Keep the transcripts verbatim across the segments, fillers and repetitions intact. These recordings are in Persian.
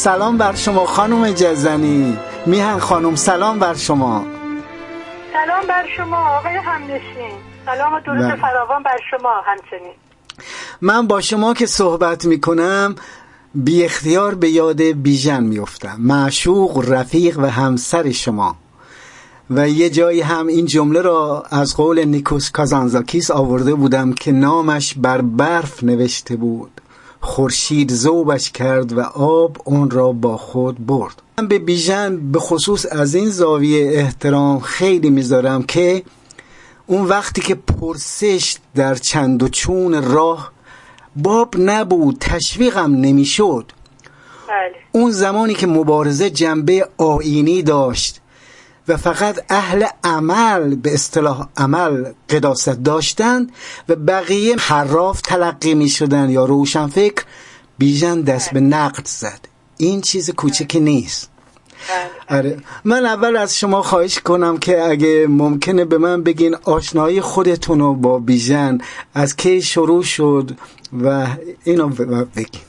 سلام بر شما خانم جزنی. میهن خانم سلام بر شما. سلام بر شما آقای همنشین. سلام و درود فراوان بر شما همچنین. من با شما که صحبت میکنم بی اختیار به یاد بیژن میفتم، معشوق، رفیق و همسر شما. و یه جایی هم این جمله را از قول نیکوس کازانزاکیس آورده بودم که نامش بر برف نوشته بود، خورشید ذوبش کرد و آب اون را با خود برد. من به بیژن به خصوص از این زاویه احترام خیلی میذارم که اون وقتی که پرسش در چند و چون راه باب نبود، تشویقم نمیشد، بله. اون زمانی که مبارزه جنبه آیینی داشت و فقط اهل عمل به اصطلاح عمل قداست داشتند و بقیه حراف تلقی می شدن یا روشن فکر، بیژن دست به نقد زد. این چیز کوچکی نیست. آره. من اول از شما خواهش کنم که اگه ممکنه به من بگین آشنایی خودتون رو با بیژن از کی شروع شد و اینو بگین.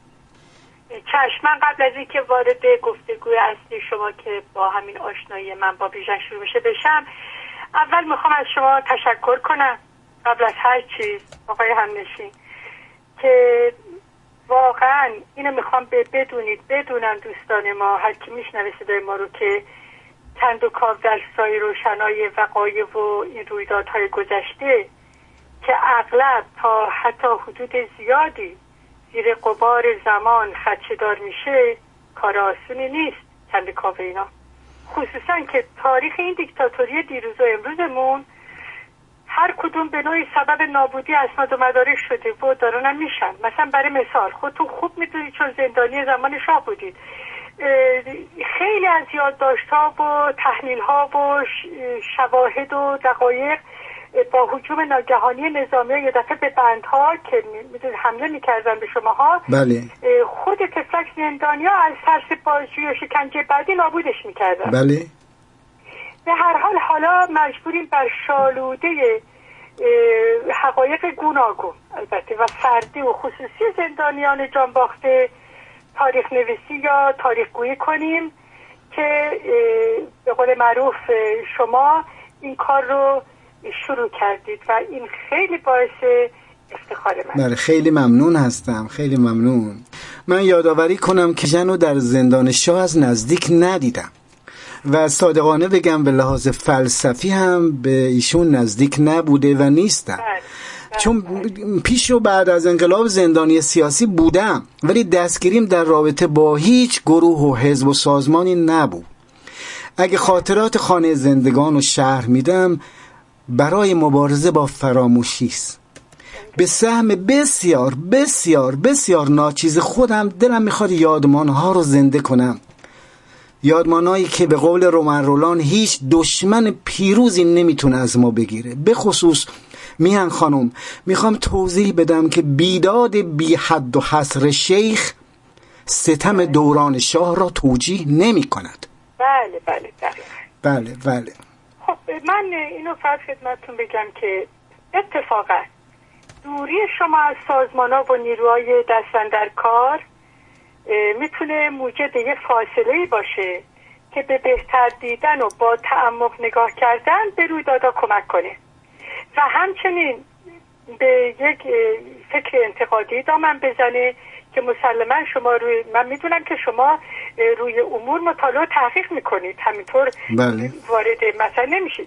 چشم. من قبل از اینکه وارد گفتگوی اصلی شما که با همین آشنایی من با بیژن شروع بشه بشم، اول میخوام از شما تشکر کنم قبل از هر چیز آقای همنشین که واقعا اینو میخوام بدونید، بدونن دوستان ما، هر کی میشنوه صدای ما رو، که کند و کاو در سایه روشنای وقایع و این رویدادهای گذشته که اغلب تا حتی حدود زیادی زیر غبار زمان خدشه‌دار میشه، کار آسونی نیست کند و کاو اینا، خصوصا که تاریخ این دیکتاتوری دیروز و امروزمون هر کدوم به نوعی سبب نابودی اسناد و مدارک شده و دارن هم میشن. مثلا برای مثال خودتون خوب میدونید چون زندانی زمان شاه بودید، خیلی از یادداشت‌ها و تحلیل‌ها و شواهد و دقایق با هجوم ناگهانی نظامی یه دفعه به بندها که میدونید حمله میکردن به شماها، بله. خود تفلک زندانیا از ترس بازجویی و شکنجه بعدی نابودش میکردن. بله. به هر حال حالا مجبوریم بر شالوده حقایق گوناگون البته و فردی و خصوصی زندانیان جانباخته تاریخ نویسی یا تاریخ گویی کنیم که به قول معروف شما این کار رو شروع کردید و این خیلی باعث افتخار من. بله خیلی ممنون هستم، خیلی ممنون. من یادآوری کنم که جنو در زندان شاه از نزدیک ندیدم و صادقانه بگم به لحاظ فلسفی هم به ایشون نزدیک نبوده و نیستم. بله. بله. چون پیش و بعد از انقلاب زندانی سیاسی بودم ولی دستگیریم در رابطه با هیچ گروه و حزب و سازمانی نبود. اگه خاطرات خانه زندگان و شهر میدم برای مبارزه با فراموشی است. به سهم بسیار بسیار بسیار ناچیز خودم دلم میخواد یادمانها رو زنده کنم، یادمانهایی که به قول رومن رولان هیچ دشمن پیروزی نمیتونه از ما بگیره. به خصوص میهن خانم میخوام توضیح بدم که بیداد بی حد و حصر شیخ ستم دوران شاه را توجیه نمی کند. بله بله بله بله بله. خب من اینو فرض خدمتتون بگم که اتفاقا دوری شما از سازمان‌ها و نیروهای دستن در کار میتونه موجب یه فاصله‌ای باشه که به بهتر دیدن و با تعمق نگاه کردن به رویدادها کمک کنه و همچنین به یک فکر انتقادی دامن بزنه که مسلما شما روی، من میدونم که شما روی امور مطالعه و تحقیق میکنید، همینطور بله. وارد مثلا نمیشید.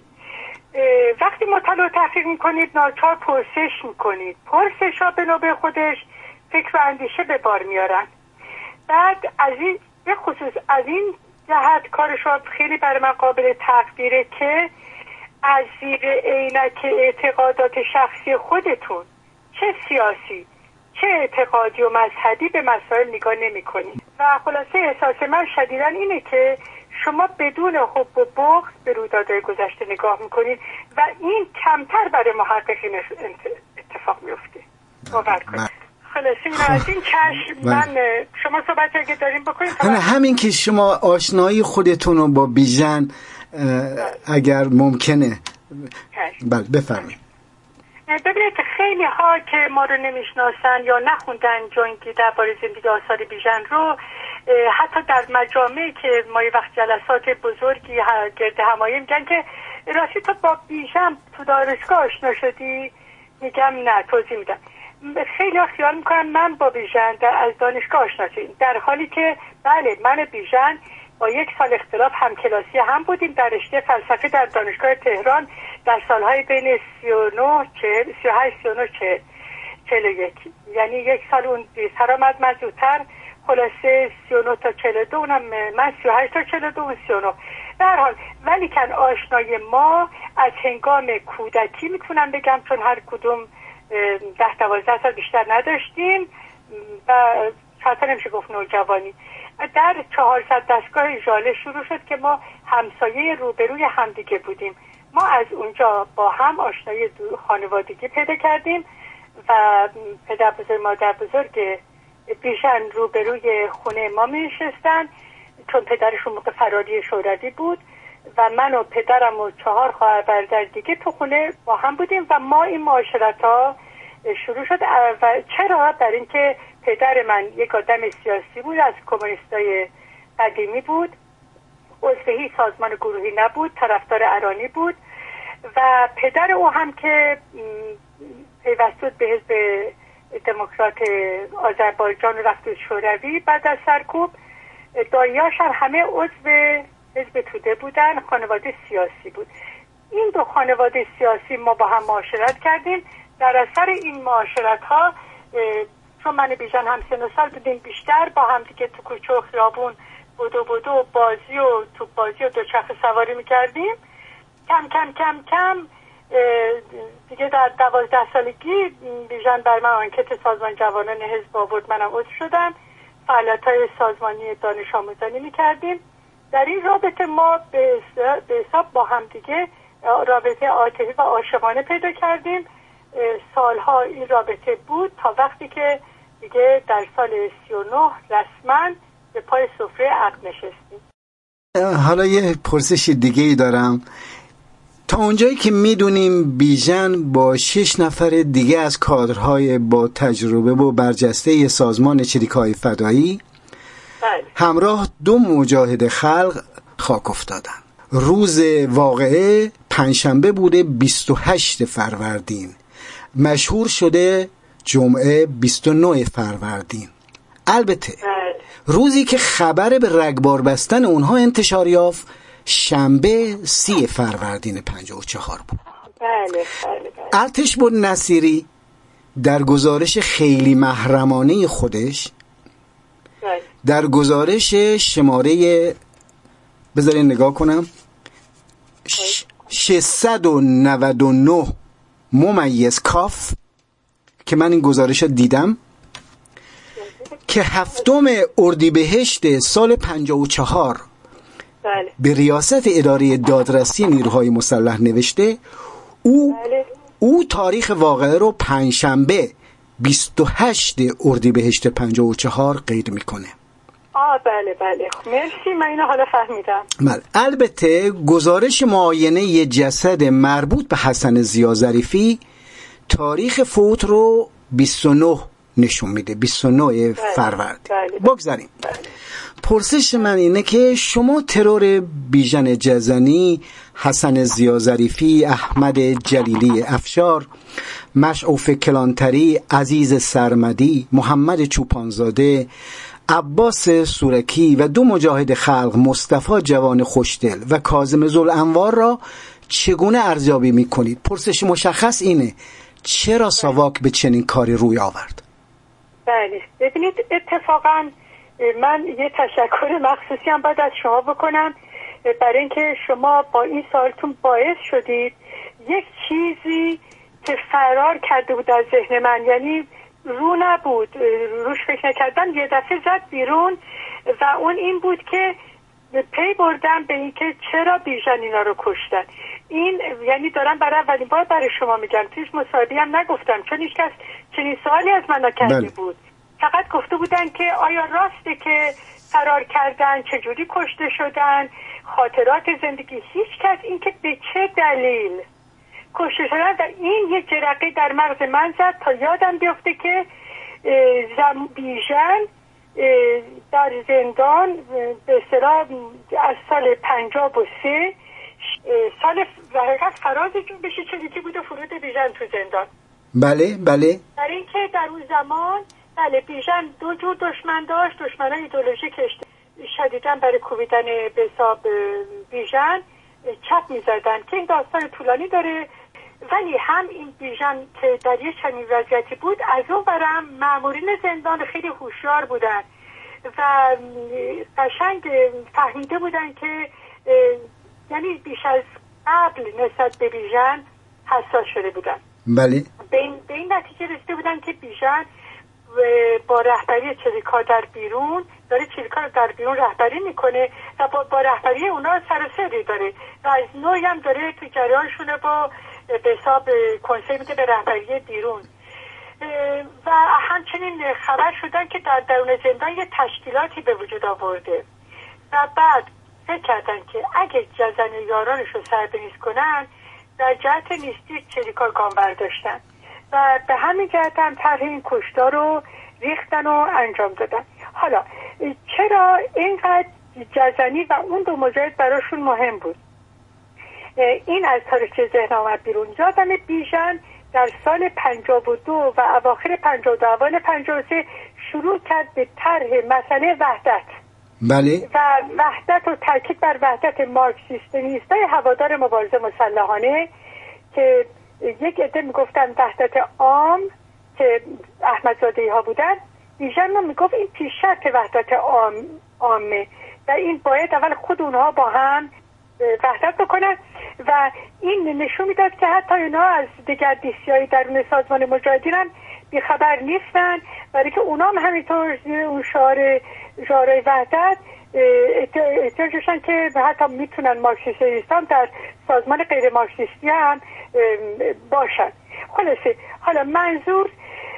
وقتی مطالعه و تحقیق میکنید ناچار پرسش میکنید، پرسش ها به نوبه خودش فکر و اندیشه به بار میارن. بعد از این به خصوص از این جهت کار شما خیلی برای من قابل تقدیره که از زیر عینک اعتقادات شخصی خودتون چه سیاسی چه اعتقادی و مذهبی به مسائل نگاه نمی کنید و خلاصه احساس من شدیداً اینه که شما بدون حب و بغض به رویدادهای گذشته نگاه میکنید و این کمتر برای محققین اتفاق میفته. باور کنید. خلاصه این از این چشم من شما صحبت اگه داریم بکنید. همین که شما آشنایی خودتون رو با بیژن اگر ممکنه بله بفرمایید. ببینید خیلی ها که ما رو نمیشناسن یا نخوندن جنگی درباره زندگی آثار بیژن رو حتی در مجامعی که ما یه وقت جلسات بزرگی گرد همایی میگن که راستی تو با بیژن تو دانشگاه آشنا شدی؟ میگم نه، توضیح میدم. خیلی ها خیال میکنن من با بیژن از دانشگاه آشنا شدیم، در حالی که بله، من بیژن با یک سال اختلاف همکلاسی هم بودیم در رشته فلسفه در دانشگاه تهران در سالهای بین سی و نه چهل سی و هشت سی و نه چهل و یک، یعنی یک سال اون سر آمد من زودتر، خلاصه سی و نه تا چهل و دو، اونم من سی و هشت تا چهل و دو و سی و نه. در حال ولی کن آشنای ما از هنگام کودکی میتونم بگم، چون هر کدوم ده دوازده سال بیشتر نداشتیم و حتی نمیشه گفت نوجوانی، در چهارصد دستگاه ژاله شروع شد که ما همسایه روبروی همدیگه بودیم. ما از اونجا با هم آشنایی خانوادگی پیدا کردیم و پدر بزرگ مادر بزرگ بیژن روبروی خونه ما می نشستن، چون پدرشون موقع فراری شوروی بود و من و پدرم و چهار خواهر برادر دیگه تو خونه با هم بودیم و ما این معاشرت ها شروع شد. و چرا؟ در اینکه پدر من یک آدم سیاسی بود، از کمونیستای قدیمی بود، عضو هیچ سازمان گروهی نبود، طرفدار ارانی بود و پدر او هم که پیوسته به حزب دموکرات آذربایجان رفت شوروی بعد از سرکوب، داییاش هم همه عضو حزب توده بودن، خانواده سیاسی بود. این دو خانواده سیاسی ما با هم معاشرت کردیم. در اثر این معاشرت ها، چون من بیژن هم سن و سال بودیم، بیشتر با هم دیگه تو کوچه و خیابون بدو بدو بازی و تو بازی و دوچرخه سواری میکردیم. کم کم کم کم دیگه در دوازده سالگی بیژن بر من آنکت سازمان جوانان حزب آورد، منم عضو شدم، فعالیت‌های سازمانی دانش آموزانی میکردیم. در این رابطه ما به حساب با هم دیگه رابطه عاطفی و عاشقانه پیدا کردیم. سالها این رابطه بود تا وقتی که دیگه در سال سی و نه رسما به پای سفره عقد نشستیم. حالا یه پرسش دیگه ای دارم. تا اونجایی که میدونیم بیژن با شش نفر دیگه از کادرهای با تجربه و برجسته سازمان چریک‌های فدایی بله. همراه دو مجاهد خلق خاک افتادن. روز واقعه پنجشنبه بوده بیست و هشت فروردین، مشهور شده جمعه بیست و نه فروردین. البته بله. روزی که خبر به رگبار بستن اونها انتشار یافت شنبه سی فروردین پنجاه و چهار بود. بله بله بله. ارتش بود نصیری در گزارش خیلی محرمانه خودش بله. در گزارش شماره بذارین نگاه کنم ششصد و نود و نه ممیز کاف که من این گزارش رو دیدم که هفتم اردیبهشت سال پنجاه و چهار بله. به ریاست اداره دادرسی نیروهای مسلح نوشته. او بله. او تاریخ واقعه رو پنجشنبه بیست و هشت اردیبهشت پنجاه و چهار قید میکنه. آه بله بله مرسی، من اینو حالا فهمیدم. بله. البته گزارش معاینه جسد مربوط به حسن ضیا ظریفی تاریخ فوت رو بیست و نه نشون میده، بیست و نه فروردین. بله. بگذاریم. بله. پرسش من اینه که شما ترور بیژن جزنی، حسن ضیا ظریفی، احمد جلیلی افشار، مشعوف کلانتری، عزیز سرمدی، محمد چوپانزاده، عباس سورکی و دو مجاهد خلق مصطفی جوان خوشدل و کاظم ذوالانوار را چگونه ارزیابی میکنید؟ پرسش مشخص اینه چرا ساواک به چنین کاری روی آورد؟ بله ببینید، اتفاقا من یه تشکر مخصوصی هم باید از شما بکنم برای اینکه شما با این سوالتون باعث شدید یک چیزی که فرار کرده بود از ذهن من، یعنی رو نبود، روش فکر نکردم، یه دفعه زد بیرون و اون این بود که پی بردم به این که چرا بیژن اینا رو کشتن. این یعنی دارم برای اولین بار برای شما میگم، تویش مصاحبه هم نگفتم چون هیچ کس چنین سوالی از من نکرده بود. فقط گفته بودن که آیا راسته که فرار کردن، چجوری کشته شدن، خاطرات زندگی، هیچ کس این که به چه دلیل کشته شدن. و این یه جرقه در مغز من زد تا یادم بیفته که زم بیژن در زندان به اصطلاح از سال پنجاه و سه سال حقیقت فراز جنبش چریکی بود و فرود بیژن تو زندان. بله بله. در اینکه در اون زمان بله بیژن دو جور دشمن داشت، دشمنان ایدئولوژیک شدیداً برای کوبیدن به حساب بیژن چپ می‌زدن که این داستان طولانی داره، ولی هم این بیژن که در یک چنین وضعیتی بود، از اون برم مامورین زندان خیلی هوشیار بودن و قشنگ فهمیده بودن که یعنی بیش از قبل نسبت به بیژن حساس شده بودن. بله. به این, به این نتیجه رسیده بودن که بیژن با رهبری چریکا در بیرون داره چریکا رو در بیرون رهبری میکنه و با, با رهبری اونا سر و سری داره و از نوعی هم داره تو جریانشونه با به حساب کنسه میده به رهبری بیرون. و همچنین خبر شدن که در درون زندان یه تشکیلاتی به وجود آورده و بعد فکر کردن که اگه جزن یارانش رو سربریز کنن در جهت نیستی چریکا گام برداشتن و به همین جهت هم طرح این کشتار رو ریختن و انجام دادن. حالا چرا اینقدر جزنی و اون دو مجاهد براشون مهم بود؟ این از تاریخچه ذهن آمد بیرون. یادم بیژن در سال پنجاه و دو و اواخر پنجاه و دو اوایل پنجاه و سه شروع کرد به طرح مسئله وحدت. بله. و وحدت و تاکید بر وحدت مارکسیست‌های هوادار مبارزه مسلحانه که یک عده میگفتن وحدت عام که احمدزاده‌ای ها بودن، بیژن میگفت این پیش شرط وحدت عام عامه و این باید اول خود اونها با هم وحدت بکنن و این نشون میداد که حتی اینا از دگردیسی‌های درون سازمان مجاهدین هم بیخبر نیستن، برای که اونا هم همینطور اون شعار شعار وحدت احتیاج داشتن که حتی میتونن مارکسیستان در سازمان غیر مارکسیستی هم باشن. خلاصه حالا منظور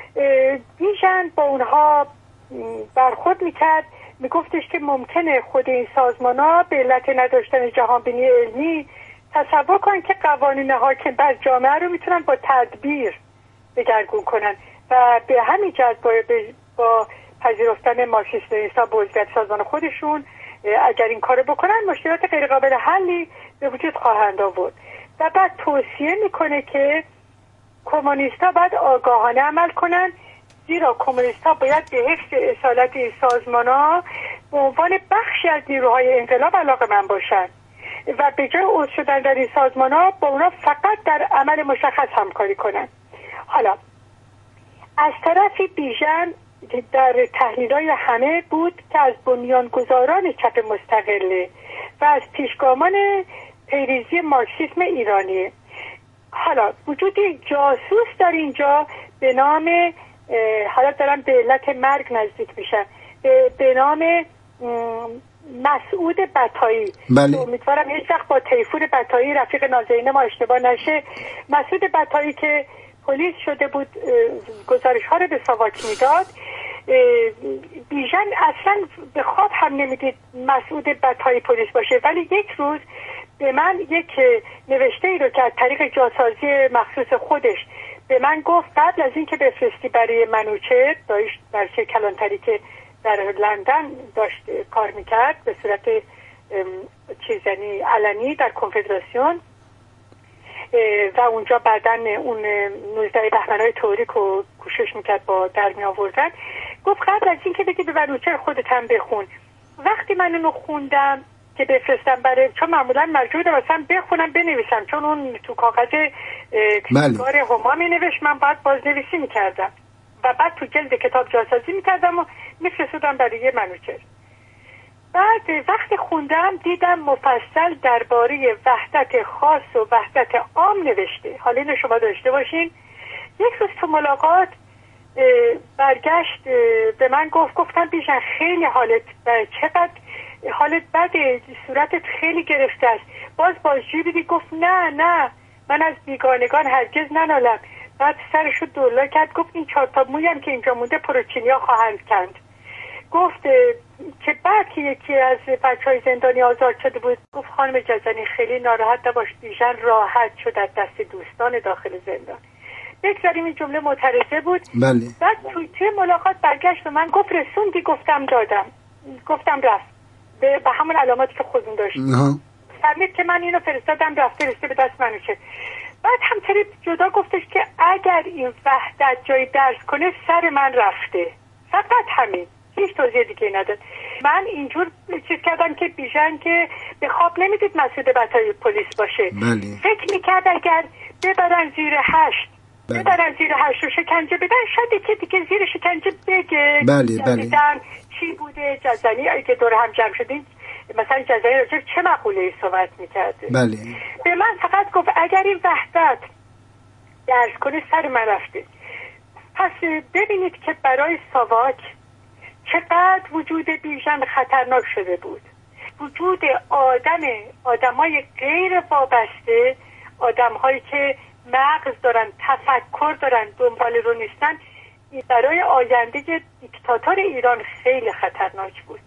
بیژن با اونها برخورد میکرد، میگفتش که ممکنه خود این سازمان ها به علت نداشتن جهانبینی علمی تصور کنن که قوانین حاکم بر جامعه رو میتونن با تدبیر دگرگون کنن و به همین جهت با, با پذیرفتن مارکسیست لنینیست‌ها به عضویت سازمان خودشون اگر این کارو بکنن مشکلات غیر قابل حلی به وجود خواهند آورد. و بعد توصیه میکنه که کمونیست‌ها باید آگاهانه عمل کنن، زیرا کمونیست‌ها باید به حفظ اصالت این سازمان‌ها به عنوان بخشی از نیروهای انقلاب علاقه‌مند باشند و به جای عضو شدن در این سازمان‌ها با اونا فقط در عمل مشخص همکاری کنند. حالا از طرفی بیژن در تحلیل‌های همه بود که از بنیانگذاران چپ مستقله و از پیشگامان پیریزی مارکسیسم ایرانی. حالا وجود جاسوس در اینجا به نام حالا دارم به علت مرگ نزدیک میشن به, به نام مسعود بطایی. بله. امیدوارم هیچ وقت با تیفور بطایی رفیق نازنین ما اشتباه نشه. مسعود بطایی که پلیس شده بود گزارش ها رو به ساواک میداد، بیژن اصلا به خواب هم نمیدید مسعود بطایی پلیس باشه، ولی یک روز به من یک نوشته ای رو که از طریق جاسازی مخصوص خودش به من گفت قبل از اینکه بفرستی برای منوچهر داشت در چه کلانتری که در لندن داشت کار میکرد به صورت چیزنی علنی در کنفدراسیون و اونجا بعداً اون نوزده بهمن‌های تئوریک رو کوشش میکرد با در می آوردن، گفت قبل از اینکه بگی به منوچهر خودت هم بخون. وقتی من اونو خوندم که بفرستم برای، چون معمولا مجبورم مثلا بخونم بنویسم چون اون تو کاغذ کار هما می نوشت، من باید بازنویسی میکردم و بعد تو جلد کتاب جاسازی میکردم و میفرستادم برای منوچهر. بعد وقتی خوندم دیدم مفصل درباره وحدت خاص و وحدت عام نوشته. حالا اینو شما داشته باشین. یک روز تو ملاقات برگشت به من گفت گفتم بیژن خیلی حالت چقدر حالت بده، صورتت خیلی گرفته است. باز بازجویی بدی؟ گفت نه نه من از بیگانگان هرگز ننالم. بعد سرشو دولا کرد گفت این چهار تا مویم که اینجا مونده پروچینیا خواهند کند. گفت که بعد که یکی از بچهای زندانی آزاد شده بود گفت خانم جزنی خیلی ناراحت نباش، بیژن راحت شد از دست دوستان داخل زندان. بگذاریم این جمله معترضه بود. بله. بعد توی توی ملاقات برگشت و من گفت رسوندی؟ گفتم دادم. گفتم رفت به, به همون علاماتی که خودمون داشت. فهمید که من اینو فرستادم رفته رسیده به دست منو چه. بعد همطوری جدا گفتش که اگر این وحدت جای درس کنه سر من رفته، فقط همین، هیچ توضیح دیگه نداد. من اینجور چیز کردم که بیژن که به خواب نمیدید مسئول بطای پلیس باشه. بله. فکر میکرد اگر ببرن زیر هشت بله. ببرن زیر هشت و شکنجه بدن شاید که دیگه زیر شکنجه بگه. بله بله. چی بوده جزنی اگه دور هم جمع شدیم مثلا جزایی راجب چه مقوله‌ای صحبت میکرده. بله. به من فقط گفت اگر این وحدت درس کنه سر من رفته. پس ببینید که برای ساواک چقدر وجود بیژن خطرناک شده بود. وجود آدم آدمای غیر وابسته، آدمهایی که مغز دارن، تفکر دارن، دنبال رو نیستن، برای آینده دیکتاتور ایران خیلی خطرناک بود.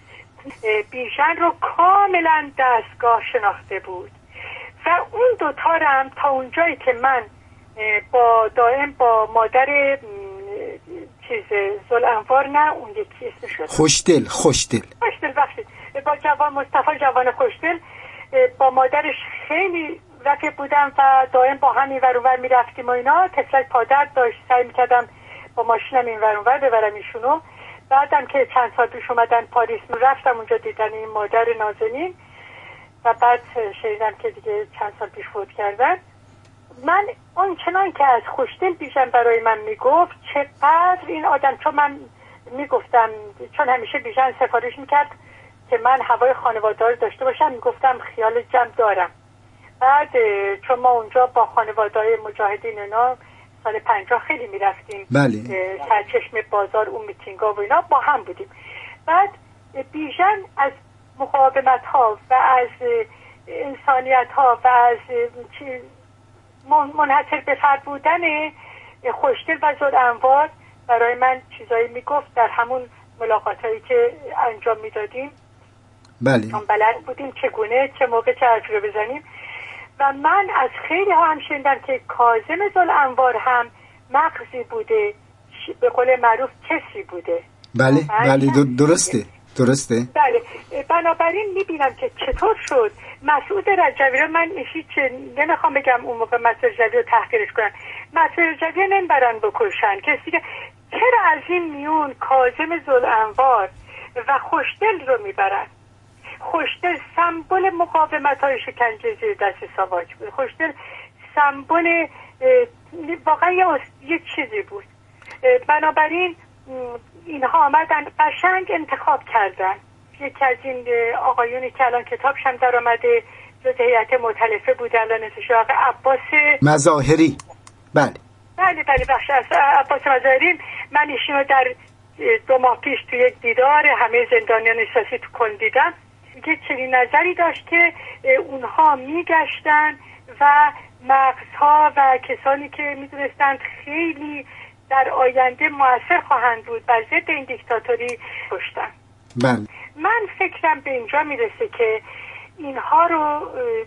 بیژن رو کاملا دستگاه شناخته بود و اون دوتا هم تا اونجایی که من با دائم با مادر چیز زلانوار، نه اون یکی اسمش خوشدل خوشدل خوشدل بخشید با جوان مصطفی جوان خوشدل با مادرش خیلی رفیق بودم و دائم با هم اینور اونور میرفتیم و اینا. تفلک پادرد داشت، سعی میکردم با ماشینم اینور اونور ببرم ایشونو. بعدم که چند سال پیش اومدن پاریس رفتم اونجا دیدن این مادر نازنین و بعد شنیدم که دیگه چند سال پیش فوت کردن. من اون چنان که از خوشدل بیژن برای من میگفت چقدر این آدم، چون من میگفتم چون همیشه بیژن سفارش میکرد که من هوای خانواده‌دار داشته باشم، میگفتم خیال جمع دارم. بعد چون ما اونجا با خانواده‌های مجاهدین اینا سال پنجاه خیلی میرفتیم، بله، سرچشم بازار اون میتینگا و اینا با هم بودیم. بعد بیژن از مقاومت ها و از انسانیت ها و از منحصر به فرد بودن خوشدل و زلانوار برای من چیزایی میگفت در همون ملاقات هایی که انجام میدادیم. بله، چون بلد بودیم چگونه چه موقع چه حرفی رو بزنیم. و من از خیلی ها هم شنیدم که کاظم زلانوار هم مغزی بوده، به قول معروف کسی بوده. بله بله درسته درسته. بله، بنابراین میبینم که چطور شد مسعود رجوی رو، من هیچ نمیخوام بگم اون موقع مسعود رجوی رو تحقیرش کنن، مسعود رجوی نمیبرن بکشن کسی که، چرا از این میون کاظم زلانوار و خوشدل رو میبرن؟ خوشدل سمبل مقاومت های شکنجه زیر دست ساواک بود. خوشدل سمبل واقعا یه چیزی بود. بنابراین اینها آمدن قشنگ انتخاب کردن. یکی از این آقایونی که الان کتابش هم در آمده جز هیئت مؤتلفه بود الان اسمش آقای عباس مظاهری. بله بله بله بخش از عباس مظاهری. من ایشونو در دو ماه پیش توی یک دیدار همه زندانیان سیاسی تو کل دیدم. یه چنین نظری داشت که اونها میگشتن و مغزها و کسانی که میدونستند خیلی در آینده موثر خواهند بود بر ضد این دیکتاتوری کشتن. بله. من فکرم به اینجا میرسه که اینها رو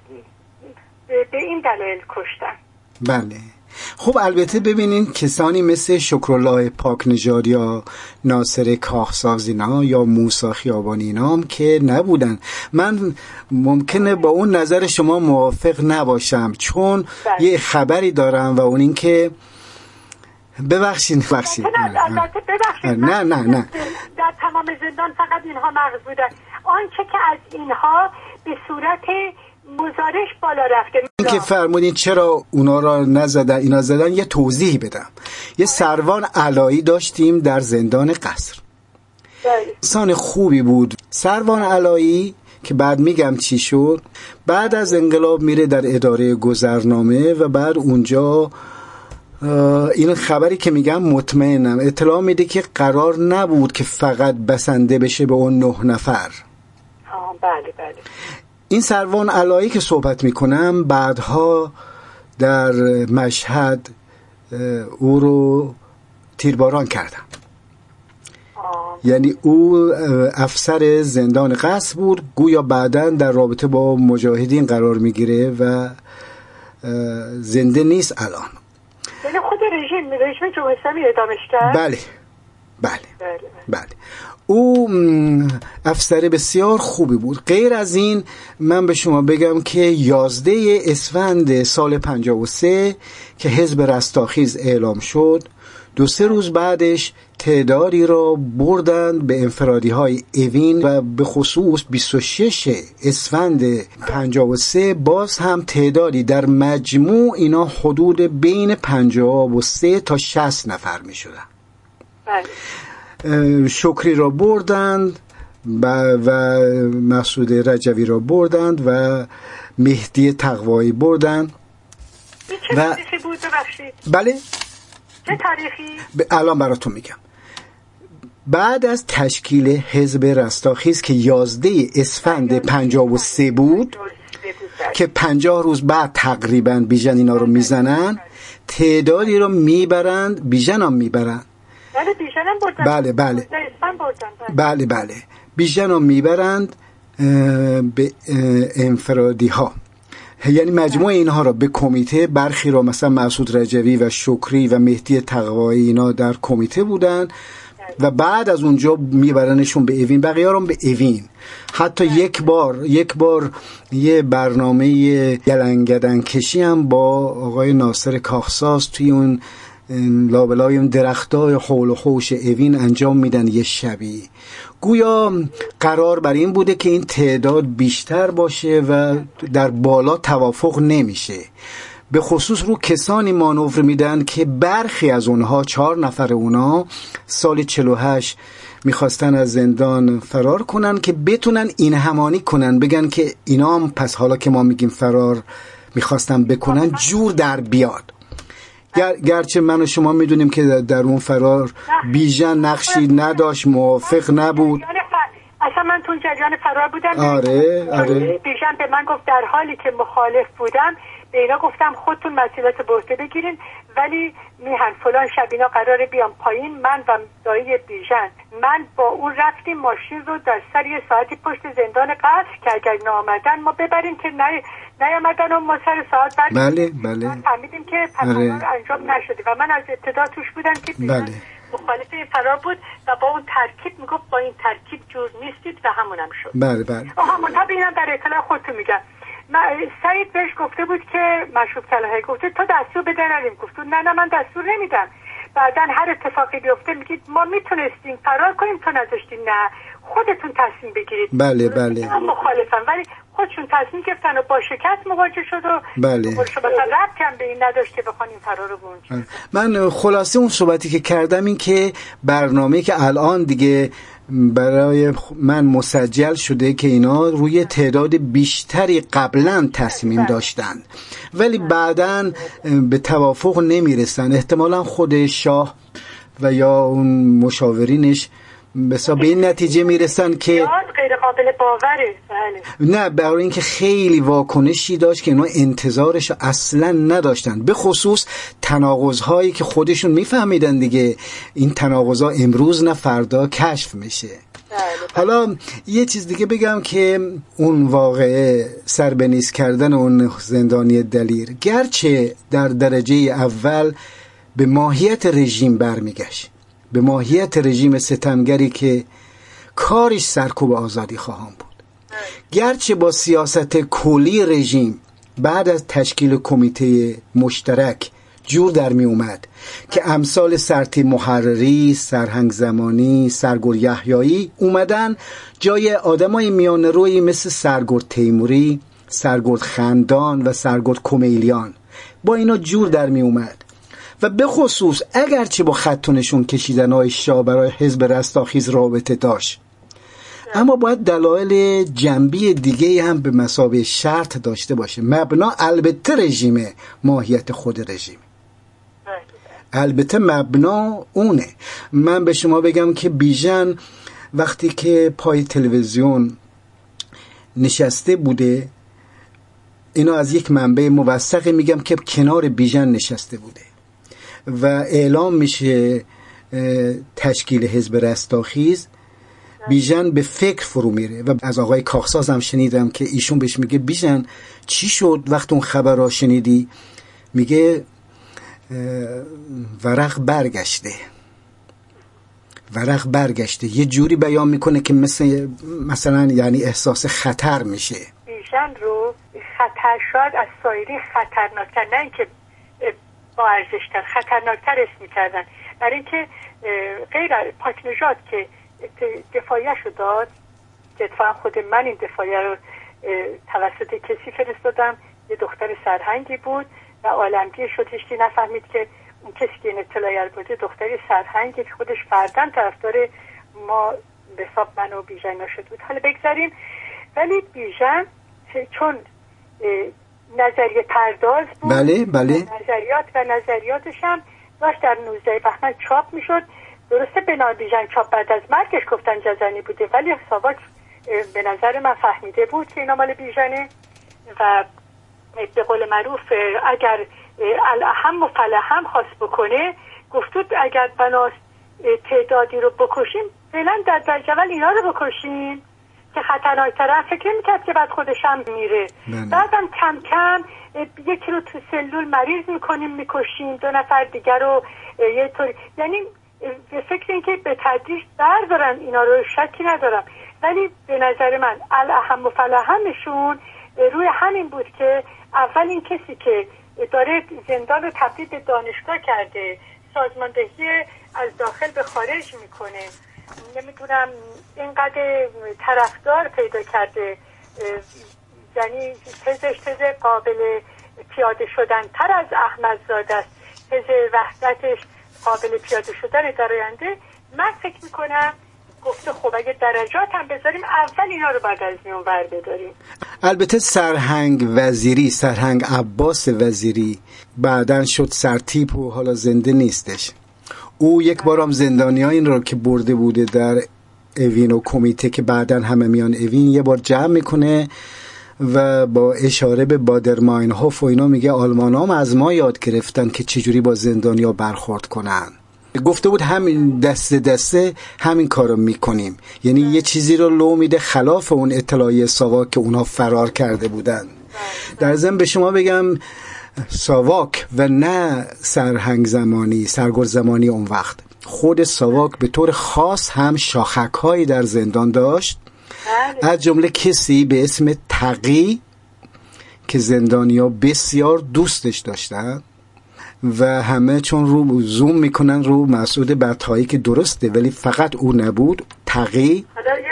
به این دلایل کشتن. بله. خب البته ببینین کسانی مثل شکرالله پاکنژاد یا ناصر کاخساز اینا یا موسی خیابانی اینا هم که نبودن. من ممکنه با اون نظر شما موافق نباشم چون بله. یه خبری دارم و اون این که ببخشین ببخشین نه نه نه در تمام زندان فقط اینها مغز بودن. آنچه که از اینها به صورت گزارش بالا رفته. این که فرمودین چرا اونا را نزدن اینا زدن، یه توضیحی بدم. یه سروان علایی داشتیم در زندان قصر، انسان خوبی بود. سروان علایی که بعد میگم چی شد، بعد از انقلاب میره در اداره گذرنامه و بعد اونجا این خبری که میگم مطمئنم اطلاع میده که قرار نبود که فقط بسنده بشه به اون نه نفر. آه بله بله. این سروان علایی که صحبت میکنم بعدها در مشهد او رو تیرباران کردن. آه. یعنی او افسر زندان قصر بود، گویا بعداً در رابطه با مجاهدین قرار میگیره و زنده نیست الان. یعنی خود رژیم رژیم جمهوری اسلامی ادامش کرد؟ بله بله بله, بله. او افسر بسیار خوبی بود. غیر از این من به شما بگم که یازده اسفند سال پنجاه و سه که حزب رستاخیز اعلام شد، دو سه روز بعدش تعدادی را بردند به انفرادی های اوین و به خصوص بیست و شش اسفند پنجاه و سه باز هم تعدادی در مجموع اینا حدود بین پنجاه و سه تا شصت نفر می شدن. شکری را بردند و مسعود رجوی را بردند و مهدی تقوایی بردند. این چه و... تاریخی بود ببخشید؟ بله؟ چه تاریخی؟ الان براتون میگم. بعد از تشکیل حزب رستاخیز که یازده اسفند پنجاه و سه بود که پنجاه روز بعد تقریبا بیژن اینا رو میزنن، تعدادی رو میبرند، بیژن هم میبرند. بله بیژن هم بردن. بله بله بله بله بیژن هم میبرند به انفرادی ها، یعنی مجموع اینها را به کمیته، برخی را مثلا مسعود رجوی و شکری و مهدی تقوایی اینا در کمیته بودن و بعد از اونجا میبرنشون به اوین، بقیه را به اوین. حتی یک بار یک بار یه برنامه گلنگدن کشی هم با آقای ناصر کاخساز توی اون لابلای اون درختای حول و حوش اوین انجام میدن یه شبی. گویا قرار بر این بوده که این تعداد بیشتر باشه و در بالا توافق نمیشه. به خصوص رو کسانی مانور میدن که برخی از اونها، چهار نفر اونها سال چهل و هشت میخواستن از زندان فرار کنن که بتونن این همانی کنن، بگن که اینا هم پس حالا که ما میگیم فرار میخواستن بکنن جور در بیاد. گر گرچه من و شما میدونیم که در اون فرار بیژن نقشی نداشت، موافق نبود. اصلا من تو جریان فرار بودم. آره آره. بیژن به من گفت در حالی که مخالف بودم به اینا گفتم خودتون مسئولیت به عهده بگیرین، ولی میهن فلان شب اینا قراره بیام پایین، من و دایی بیژن من با اون رفتیم ماشین رو در سر یه ساعتی پشت زندان قصر که اگر نامدن ما ببریم که نه نیامدن و ما سر ساعت بعد بله بله فهمیدیم که پرونده انجام نشده و من از ابتدا توش بودم که بله. مخالف این فرار بود و با اون ترکیب میگفت با این ترکیب جور نیستید و همونم شد. بله بله. آها منتها اینم در اطلاع خودتون میگم. سعید بهش گفته بود که مشروب کلاهی گفته تو دستور بده نریم، گفت نه نه من دستور نمیدم. بعدن هر اتفاقی بیفته میگید ما میتونستیم فرار کنیم تو نذاشتین، نه خودتون تصمیم بگیرید. بله بله. من مخالفم ولی خودشون تصمیم گرفتن و با شکست مواجه شد و بله. مثلا ربطی هم به این نداشت که بخوان این فرار رو بونج. من خلاصه اون صحبتی که کردم این که برنامه‌ای که الان دیگه برای من مسجل شده که اینا روی تعداد بیشتری قبلا تصمیم داشتن ولی بعداً به توافق نمیرسن. احتمالاً خود شاه و یا اون مشاورینش بسا به این نتیجه میرسن که غیر قابل باوره. نه، برای اینکه خیلی واکنشی داشت که اینا انتظارش اصلا نداشتن، به خصوص تناقض‌هایی که خودشون میفهمیدن دیگه این تناقض‌ها امروز نه فردا کشف میشه. حالا یه چیز دیگه بگم که اون واقعه سربنیز کردن اون زندانی دلیر گرچه در درجه اول به ماهیت رژیم برمیگشت، به ماهیت رژیم ستمگری که کارش سرکوب آزادی خواهان بود، گرچه با سیاست کلی رژیم بعد از تشکیل کمیته مشترک جور در می اومد که امثال سرتی محرری، سرهنگ زمانی، سرگرد یحیایی اومدن جای آدمای میانه روی مثل سرگرد تیموری، سرگرد خندان و سرگرد کمیلیان، با اینا جور در می اومد و به خصوص اگرچه با خط و نشون کشیدن‌های شاه برای حزب رستاخیز رابطه داشت، اما باید دلایل جنبی دیگه هم به مثابه شرط داشته باشه. مبنا البته رژیم، ماهیت خود رژیم البته مبنا اونه. من به شما بگم که بیژن وقتی که پای تلویزیون نشسته بوده، اینو از یک منبع موثقی میگم که کنار بیژن نشسته بوده و اعلام میشه تشکیل حزب رستاخیز، بیژن به فکر فرو میره و از آقای کاخساز هم شنیدم که ایشون بهش میگه بیژن چی شد وقت اون خبر را شنیدی؟ میگه ورق برگشته ورق برگشته یه جوری بیان میکنه که مثل مثلا یعنی احساس خطر میشه. بیژن رو خطر شاید از سایری خطرناکتر، نه اینکه با ارزشتر، خطرناکتر اسم میکردن، برای اینکه غیر پاک نژاد که دفاعیش رو داد، که اتفاقا خود من این دفاعیه رو توسط کسی فرستادم، یه دختر سرهنگی بود و عالمگیر شد، هیچکی نفهمید که اون کسی که این اطلاعیه رو بوده دختری سرهنگی که خودش فرداً طرفدار ما به حساب من و بیژن نشد بود. حالا بگذاریم. ولی بیژن چون نظریه پرداز بود، بله بله نظریات و نظریاتش هم داشت در نوزده بهمن چاپ میشد. درسته به نام بیژن چاپ بعد از مرگش گفتن جزنی بوده، ولی ساواک به نظر من فهمیده بود که اینا مال بیژنه و به قول معروف اگر الاهم و فلاهم خواست بکنه، گفتود اگر بناست تعدادی رو بکشیم فعلا در درجه اول اینا رو بکشیم که خطرناک‌تره. فکر می‌کرد که بعد خودش هم میره. بعدم کم کم یکی رو تو سلول مریض میکنیم میکشیم، دو نفر دیگر رو یه طوری، یعنی به فکر این که به تدریج بردارن اینا رو، شکی ندارم. ولی به نظر من الاهم و فلاهمشون روی همین بود که اول این کسی که داره زندان رو تبدیل به دانشگاه کرده، سازماندهی از داخل به خارج میکنه، نمیدونم اینقدر طرفدار پیدا کرده، یعنی تزش تز قابل پیاده شدن تر از احمدزاده است، تز وحدتش قابل پیاده شدن در آینده. من فکر میکنم گفته خب اگه درجات هم بذاریم اول اینا رو بعد از میون بر بداریم. البته سرهنگ وزیری، سرهنگ عباس وزیری بعدن شد سرتیپ و حالا زنده نیستش. او یک بارم زندانی ها این رو که برده بوده در اوین و کمیته که بعدن همه میان اوین، یه بار جمع میکنه و با اشاره به بادرماینهوف و اینا میگه آلمان هم از ما یاد گرفتن که چجوری با زندانی ها برخورد کنن. گفته بود همین دسته دسته همین کارو میکنیم، یعنی یه چیزی رو لو میده خلاف اون اطلاعیه ساواک که اونها فرار کرده بودن. در ضمن به شما بگم ساواک و نه سرهنگ زمانی، سرگرد زمانی اون وقت، خود ساواک به طور خاص هم شاخک‌هایی در زندان داشت، از جمله کسی به اسم تقی که زندانیا بسیار دوستش داشتن و همه چون رو زوم میکنن رو مسعود بطحایی که درسته ولی فقط او نبود. تقی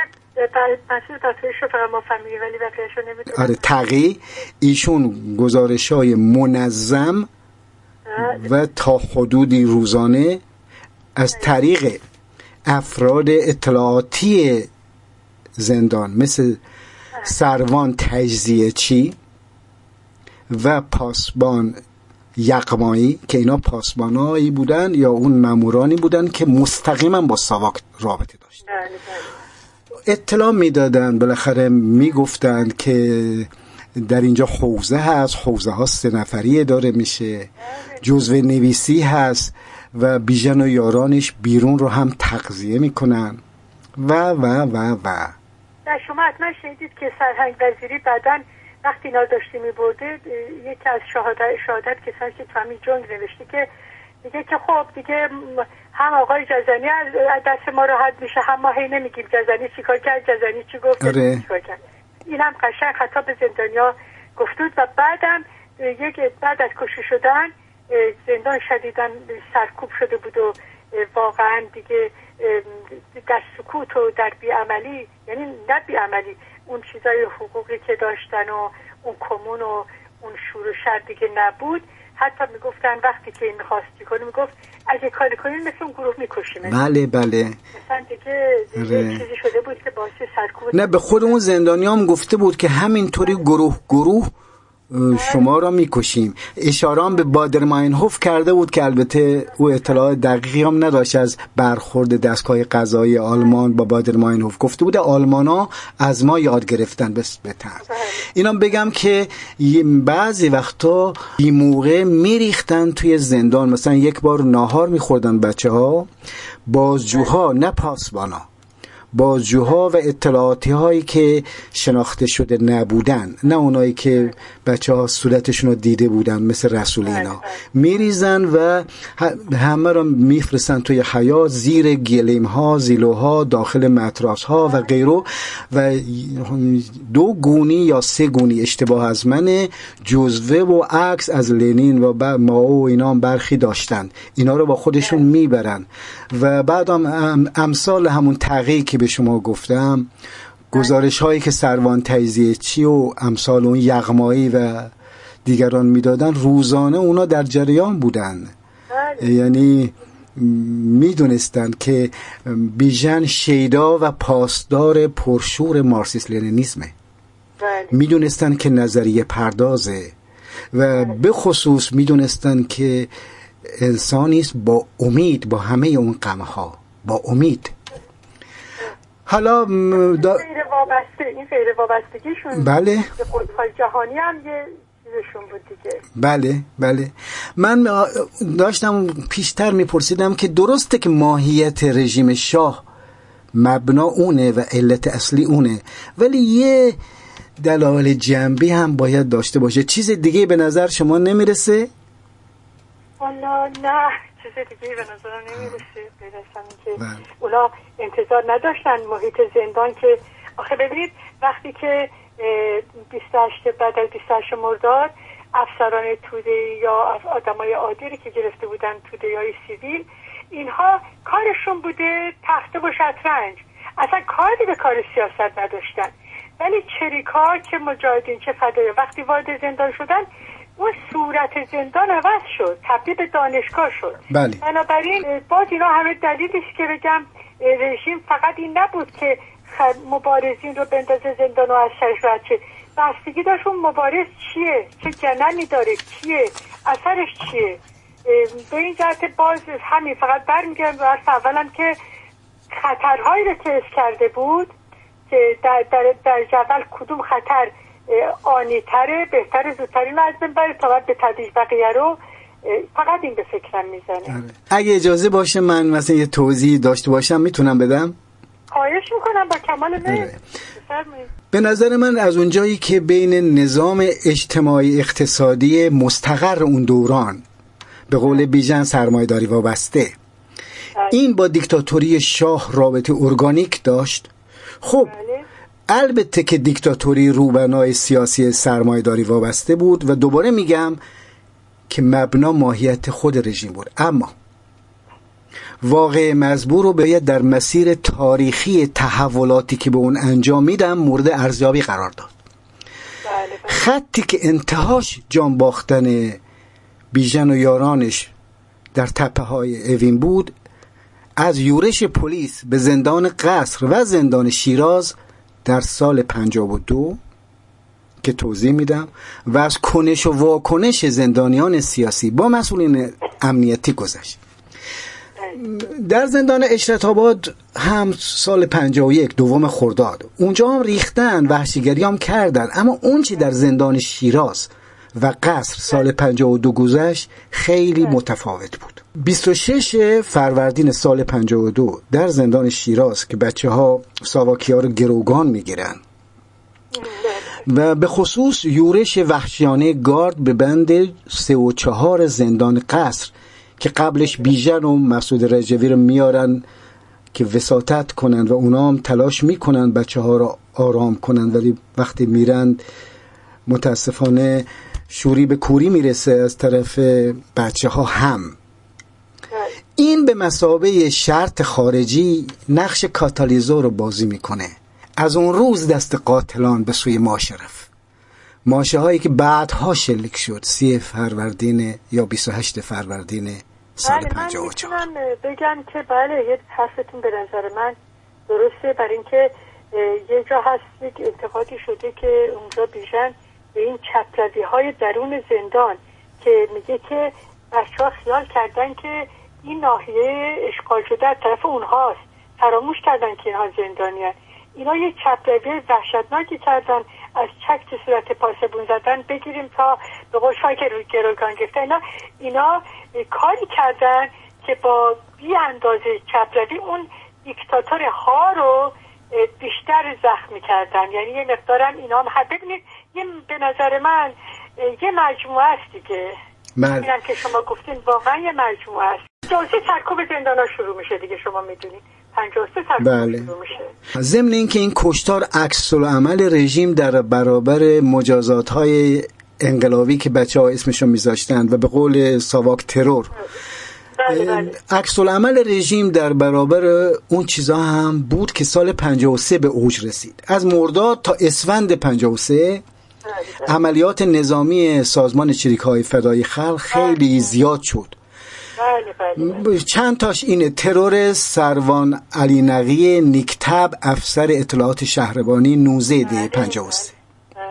آره تقی ایشون گزارش‌های منظم و تا حدودی روزانه از طریق افراد اطلاعاتی زندان مثل سروان تجزیه چی و پاسبان یغمایی که اینا پاسبانایی بودن یا اون مامورانی بودن که مستقیما با ساواک رابطه داشتن، اطلاع میدادن، بالاخره میگفتن که در اینجا حوزه هست، حوزه ها سه نفریه داره میشه، جزوه نویسی هست و بیژن و یارانش بیرون رو هم تغذیه میکنن و و و و در شما حتما شنیدید که سرهنگ وزیری بعداً وقتی اینا داشتی میبرده یکی از شهادت شهادت کسانی که تو همین جنگ نوشته که دیگه که خب دیگه هم آقای جزنی از دست ما راحت میشه، هم ما هی نمیگیم جزنی چیکار کرد، جزنی چی گفت، آره. چیکار کرد. اینم قشنگ خطاب به زندانیا گفتود و بعدم یک بعد از کشته شدن زندان شدیداً سرکوب شده بود و واقعا دیگه در سکوت و در بیعملی، یعنی نه بیعملی، اون چیزای حقوقی که داشتن و اون کمون و اون شور و شر دیگه نبود. حتی میگفتن وقتی که این میخواستی کنی میگفت اگه کاری کنین مثل اون گروه میکشیم. بله بله مثلا دیگه, دیگه چیزی شده بود که باعث سرکوب. نه به خود اون زندانی هم گفته بود که همینطوری گروه گروه شما را میکشیم. اشاره هم به بادرماینهوف کرده بود که البته او اطلاع دقیقی هم نداشت از برخورد دستگاه قضایی آلمان با بادرماینهوف. گفته بود آلمانا از ما یاد گرفتن بس بهتر. اینم بگم که بعضی وقتا بی موقع میریختن توی زندان، مثلا یک بار ناهار میخوردن بچه ها، بازجوها نه پاسبانا، بازجوها و اطلاعاتی هایی که شناخته شده نبودن، نه اونایی که بچه ها صورتشون رو دیده بودن مثل رسول اینا، میریزن و همه رو میفرستن توی حیاط زیر گلیم ها، زیلوها، داخل متراس ها و غیره. و دو گونی یا سه گونی اشتباه از من جزوه و عکس از لنین و مائو و اینا هم برخی داشتن، اینا رو با خودشون میبرن و بعد هم امثال همون تقیی که به شما گفتم، گزارش هایی که سروان تیزیه چی و امثال اون یغمایی و دیگران میدادن، روزانه اونا در جریان بودن. یعنی میدونستن که بیژن شیدا و پاسدار پرشور مارکسیسم لنینیسمه، میدونستن که نظریه پردازه و به خصوص میدونستن که انسانیست با امید، با همه اون غم‌ها با امید. حالا دا... این غیر وابسته این غیر وابستگیشون بله به قطب‌های جهانی هم یه چیزشون بود دیگه. بله بله من داشتم پیشتر میپرسیدم که درسته که ماهیت رژیم شاه مبنا اونه و علت اصلی اونه، ولی یه دلایل جنبی هم باید داشته باشه. چیز دیگه به نظر شما نمیرسه؟ والا نه، چیز دیگه به نظر نمیرسه. برسن که اونا انتظار نداشتن محیط زندان که آخه ببینید وقتی که بیست و هشت بعد از بیست و هشت مرداد افسران توده یا آدمای عادی که گرفته بودن توده یا سیویل، اینها کارشون بوده تخته و شطرنج، اصلا کاری به کار سیاست نداشتن. ولی چریکا که مجاهدین چه فدایی وقتی وارد زندان شدن، اون صورت زندان عوض شد، تبدیل به دانشگاه شد. بله. بنابراین باز اینا همه دلیلیش که بگم رژیم فقط این نبود که مبارزین رو بندازه زندان و از شرش رد شه، بستگی داشت اون مبارز چیه، چه جنمی داره، کیه، اثرش چیه. به این جهت باز همین فقط برمیگردم به حرف اولم که خطرهایی رو تست کرده بود که در, در, در جدول کدوم خطر آنی تره، بهتره زودتری از بین بره تا بعد به تدریج بقیه رو، فقط این به فکرم میزنه. اگه اجازه باشه من مثلا یه توضیح داشته باشم میتونم بدم؟ خواهش میکنم با کمال میل. به نظر من از اونجایی که بین نظام اجتماعی اقتصادی مستقر اون دوران به قول بیژن سرمایه‌داری وابسته، این با دیکتاتوری شاه رابطه ارگانیک داشت. خب البته که دیکتاتوری روبنای سیاسی سرمایه‌داری وابسته بود و دوباره میگم که مبنا ماهیت خود رژیم بود، اما واقع مزبور رو باید در مسیر تاریخی تحولاتی که به اون انجام میدم مورد ارزیابی قرار داد. خطی که انتهاش جان باختن بیژن و یارانش در تپه های اوین بود، از یورش پلیس به زندان قصر و زندان شیراز در سال پنجاه و دو که توضیح میدم و از کنش و واکنش زندانیان سیاسی با مسئولین امنیتی گذشت. در زندان اشرت آباد هم سال پنجاه و یک دوم خرداد اونجا هم ریختن، وحشیگری هم کردن، اما اون چی در زندان شیراز و قصر سال پنجاه و دو گذشت خیلی متفاوت بود. بیست و شش فروردین سال پنجاه و دو در زندان شیراز که بچه ها ساواکی ها رو گروگان میگیرن و به خصوص یورش وحشیانه گارد به بند سه و چهار زندان قصر که قبلش بیژن و مسعود رجوی رو میارن که وساطت کنن و اونا هم تلاش میکنن بچه ها رو آرام کنن، ولی وقتی میرن متاسفانه شوری به کوری میرسه از طرف بچه ها هم. این به مثابه شرط خارجی نقش کاتالیزور رو بازی میکنه. از اون روز دست قاتلان به سوی ماشه رفت، ماشه هایی که بعدها شلیک شد سی فروردین یا بیست و هشت فروردین سال پنجاه و چهار. من بگم که بله یه حرفتون به نظر من درسته، برای اینکه یه جا هست که انتقادی شده که اونجا بیژن به این چپروی های درون زندان که میگه که بچه ها خیال کردن که این ناحیه اشغال شده از طرف اونهاست، فراموش کردن که اینها زندانی هست. اینا یه چپروی وحشتناکی کردن، از چک تو صورت پاسبون زدن بگیریم تا به قشفایی که روی گروگان گرفتن. اینا, اینا کاری کردن که با بی اندازه چپروی اون دیکتاتور ها رو بیشتر زخم میکردن. یعنی یه مقدارم اینا هم ببینید یه به نظر من یه مجموعه است دیگه. میگم که شما گفتین واقعا یه مجموعه است. پنجاه و سه سرکوب زندانا شروع میشه دیگه، شما میدونید پنجاه و سه سرکوب بله. شروع میشه. ضمن اینکه این کشتار عکس العمل رژیم در برابر مجازات‌های انقلابی که بچه‌ها اسمشو میذاشتند و به قول ساواک ترور، بله بله. عکس العمل رژیم در برابر اون چیزا هم بود که سال پنجاه و سه به اوج رسید. از مرداد تا اسفند پنجاه و سه عملیات نظامی سازمان چریک‌های فدای خلق خیلی زیاد شد. بله بله. چند تاش اینه: ترور سروان علی نقی نیکتب، افسر اطلاعات شهربانی نوزده دی پنجاه و سه. بله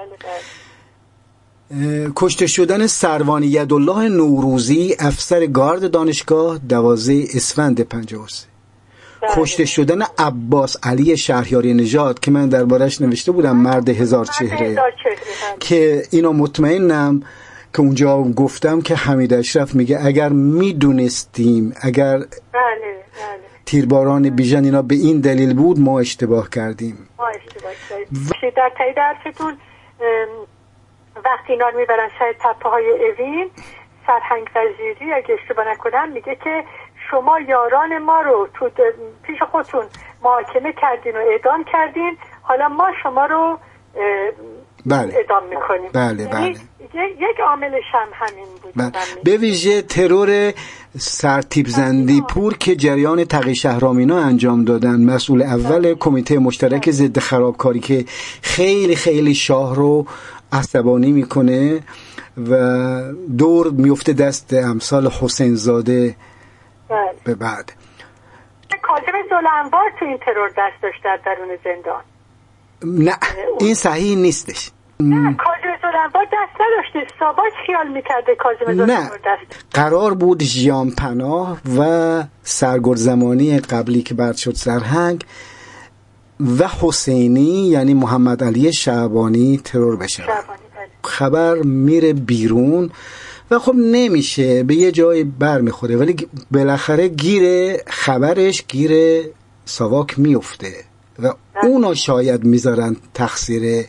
بله. کشته شدن سروان یدالله نوروزی، افسر گارد دانشگاه، دوازده اسفند پنجاه و سه. کشته شدن عباس علی شهریاری نژاد که من دربارش نوشته بودم مرد هزار چهره، که اینا مطمئنم که اونجا گفتم که حمید اشرف میگه اگر میدونستیم اگر بله بله تیرباران بیژن اینا به این دلیل بود ما اشتباه کردیم. ما اشتباه کردیم. در تایید حرفتون وقتی اینا رو میبرن سر تپه های اوین، سرهنگ وزیری اگه اشتباه نکنم میگه که شما یاران ما رو تو پیش خودتون محاکمه کردین و اعدام کردین، حالا ما شما رو بله. اعدام میکنیم. بله بله. یک عاملش هم همین بود. بله. به ویژه ترور سرتیپ زندی پور که جریان تقی شهرامینا انجام دادن، مسئول اول کمیته مشترک ضد خرابکاری که خیلی خیلی شاه رو عصبانی میکنه و دور میفته دست امثال حسین زاده. بله. به بعد کاظم ذوالانوار تو این ترور دست داشت در درون زندان. نه این صحیح نیستش. نه کاظم ذوالانوار دست نداشته، ساواک خیال میکرده کاظم ذوالانوار دست. قرار بود ژیان پناه و سرگرد زمانی قبلی که بعد شد سرهنگ و حسینی یعنی محمد علی شعبانی ترور بشه. خبر میره بیرون و خب نمیشه، به یه جای بر میخوره، ولی بالاخره گیر خبرش گیر ساواک میفته و اونا شاید میذارن تقصیر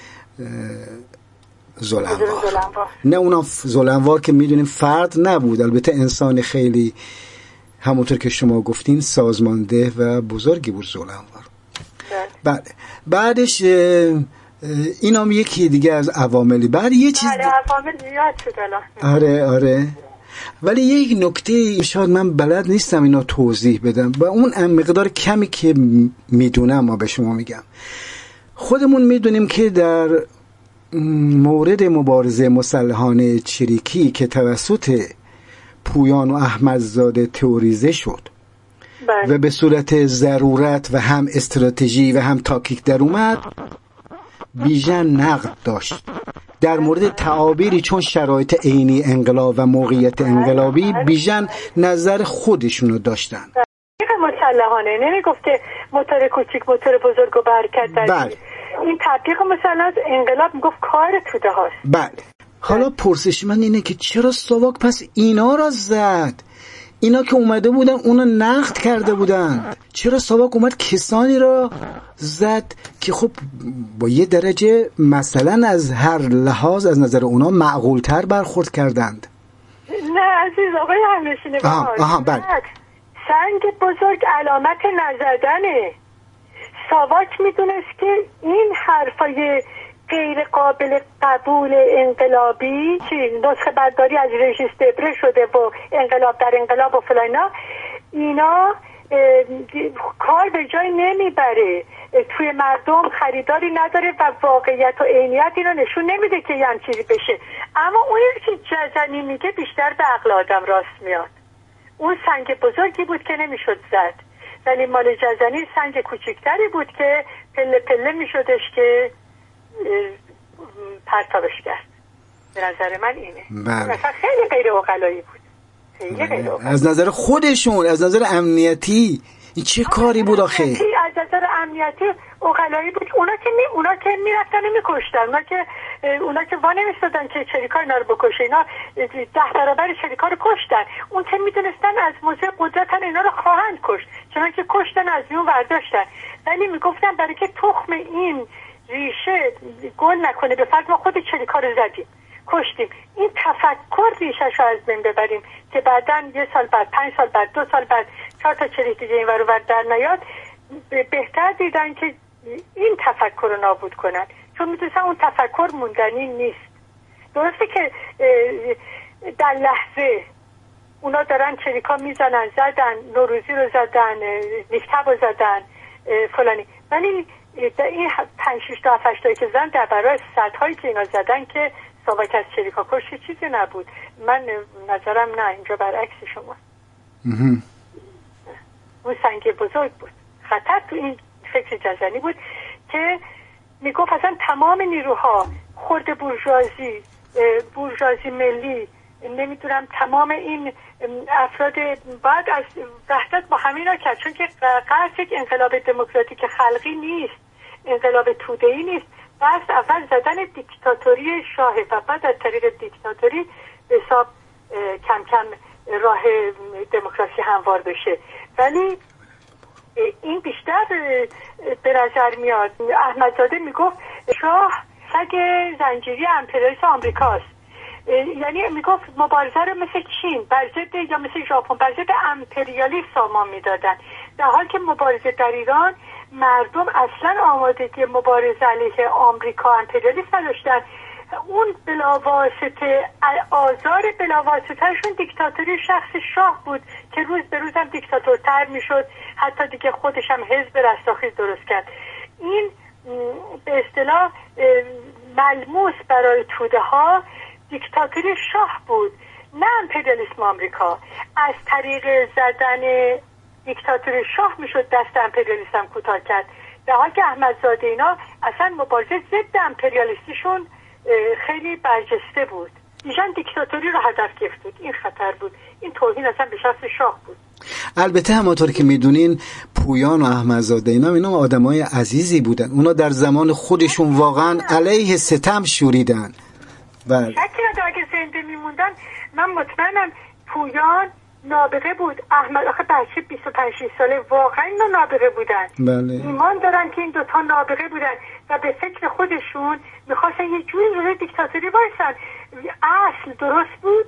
ذوالانوار. نه اونا ذوالانوار که میدونیم فرد نبود، البته انسان خیلی همونطور که شما گفتین سازمانده و بزرگی بود ذوالانوار. بعد بعدش اینا هم یکی دیگه از عواملی. بعد یه چیز آره عوامل زیاد شد الان. آره آره ولی یک نکته شاید من بلد نیستم اینا توضیح بدم و اون مقدار کمی که میدونم ما به شما میگم. خودمون میدونیم که در مورد مبارزه مسلحانه چریکی که توسط پویان و احمدزاده تئوریزه شد بله. و به صورت ضرورت و هم استراتژی و هم تاکتیک در اومد، بیژن نقد داشت در مورد تعابیری چون شرایط عینی انقلاب و موقعیت انقلابی. بیژن نظر خودشونو داشتن. مسلحانه نمیگفته موتور کوچیک موتور بزرگ و برکت دادی. بله. این تطبیق مسلح انقلاب میگفت کار توده هاست. بله. حالا پرسش من اینه که چرا ساواک پس اینا را زد؟ اینا که اومده بودن اونو نقد کرده بودن، چرا ساواک اومد کسانی را زد که خب با یه درجه مثلا از هر لحاظ از نظر اونا معقولتر برخورد کردند؟ نه عزیز آقای همنشین ما، آها آها بله. سنگ بزرگ علامت نزدنه. ساواک میدونست که این حرفای غیر قابل قبول انقلابی چی نسخه برداری از رژیس دبره شده و انقلاب در انقلاب و فلانا، اینا کار به جای نمیبره، توی مردم خریداری نداره و واقعیت و عینیت اینو نشون نمیده که یه چیزی بشه. اما اون که جزنی میگه بیشتر به عقل آدم راست میاد. اون سنگ بزرگی بود که نمیشد زد، ولی مال جزنی سنگ کوچکتری بود که پله پله میشدش که پرتابش کرد. به نظر من اینه. بله. مثلا خیلی غیر عقلایی بود. خیلی غیر عقلایی. از نظر خودشون، از نظر امنیتی این چه کاری بود آخه؟ از نظر امنیتی عقلایی بود. اونا که می اونا که میرفتن و میکشتن، اونا که اونا که وا نمیستادن که چریکا اینا رو بکشه، اینا ده برابر چریکا رو کشتن. اون که میدونستن از موضع قدرتن اینا رو خواهند کشت، چون که کشتن از میون برداشتن. ولی میگفتن برای که تخم این ریشه گل نکنه به فرض ما خود چریکا رو زدیم کشتیم، این تفکر ریشش رو از بین ببریم که بعداً یه سال بعد، پنج سال بعد، دو سال بعد چهار تا چریک دیگه این ور و ور در نیاد. بهتر دیدن که این تفکر رو نابود کنن، چون میدونستن اون تفکر موندنی نیست. درسته که در لحظه اونا دارن چریکا میزنن، زدن نوروزی رو زدن، نیکتب رو زدن فلانی، ولی این پنج شش تا هفت تایی که زدن در برای صدهایی که اینا زدن که ساواک از چریکا کشی چیزی نبود. من نظرم نه، اینجا برعکس شما. اون سنگ بزرگ بود. خطر تو این فکر جزنی بود که میگفت اصلا تمام نیروها، خرد بورژوازی، بورژوازی ملی، نمیدونم تمام این افراد بعد از وحدت با همینا کرد، چون که قصد یک انقلاب دموکراتیک خلقی نیست، انقلاب توده‌ای نیست. بس اول زدن دیکتاتوری شاهه و بعد از طریق دیکتاتوری به حساب کم کم راه دموکراسی هموار بشه. ولی این بیشتر به نظر میاد احمدزاده میگفت شاه سگ زنجیری امپریالیسم آمریکاست، یعنی میگفت مبارزه رو مثل چین بر ضد یا مثل ژاپن بر ضد امپریالیسم سامان میدادن، در حالی که مبارزه در ایران مردم اصلا آمادگی مبارزه علیه آمریکا امپریالیسم نداشتن. اون بلاواسطه آزار بلاواسطهشون دیکتاتوری شخص شاه بود که روز به روز هم دیکتاتورتر میشد، حتی دیگه خودش هم حزب رستاخیز درست کرد. این به اصطلاح ملموس برای توده ها دیکتاتوری شاه بود، نه امپریالیسم آمریکا. از طریق زدن دیکتاتوری شاه میشد دست امپریالیسم کوتاه کرد، در حالی که احمدزاده اینا اصلا مبارزه ضد امپریالیستیشون خیلی برجسته بود. ایشان دیکتاتوری رو هدف گرفت. این خطر بود، این توهین اصلا به شخص شاه بود. البته همونطور که میدونین پویان و احمدزاده اینا اینا آدمای عزیزی بودن، اونا در زمان خودشون واقعا علیه ستم شوریدن. بله. شکی نداره اگه زنده میموندن من مطمئنم پویان نابغه بود. احمد آخه بچه بیست و پنج ساله واقعا اینا نابغه بودن. بله. ایمان دارن که این دوتا نابغه بودن و به فکر خودشون میخواستن یه جوری روی دیکتاتوری بایستن. اصل درست بود،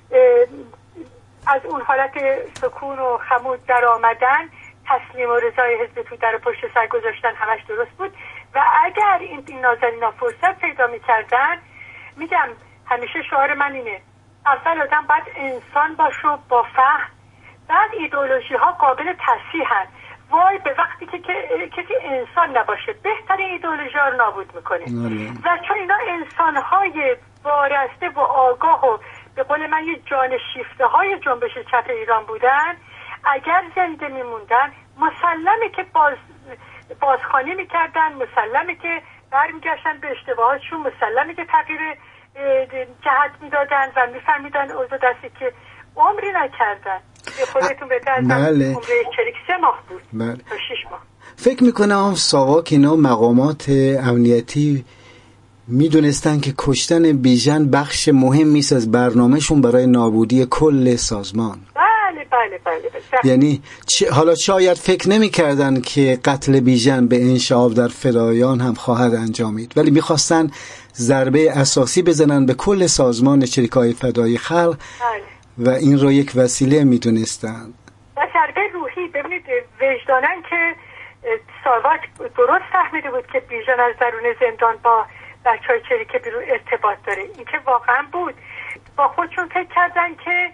از اون حالت سکون و خمود در آمدن، تسلیم و رضای حزب توده رو پشت سر گذاشتن، همش درست بود. و اگر این, این نازنینا فرصت پیدا میکردن، میگم همیشه شعار من اینه اول آدم باید انسان باشه با فهم، بعد ایدئولوژی ها قابل تصحیحن. وای به وقتی که کسی انسان نباشه بهترین ایدئولوژی ها رو نابود میکنه. و چون اینا انسان های وارسته و آگاه و به قول من یه جان شیفته های جنبش چپ ایران بودن، اگر زنده میموندن مسلمه که باز بازخوانی میکردن، مسلمه که برمیگشتن به اشتباهاتشون، مسلمه که تغییر جهت میدادن و میفهمیدن اوضاع دستی که عمری نکردن. خودتون بهتر از عمر چریک سه ماه بود بله. تا شش ماه. فکر میکنم ساواک اینا مقامات امنیتی میدونستن که کشتن بیژن بخش مهمی است از برنامهشون برای نابودی کل سازمان. بله بله بله, بله. یعنی حالا شاید فکر نمی‌کردن که قتل بیژن به انشعاب در فدایان هم خواهد انجامید، ولی می‌خواستن ضربه اساسی بزنن به کل سازمان چریک‌های فدایی خلق بله. و این رو یک وسیله میدونستن. و ضربه روحی. ببینید وجدانن که ساواک درست فهمیده بود که بیژن از درون زندان با بچه‌های چریک بیرون ارتباط داره. این که واقعا بود. با خودشون فکر کردن که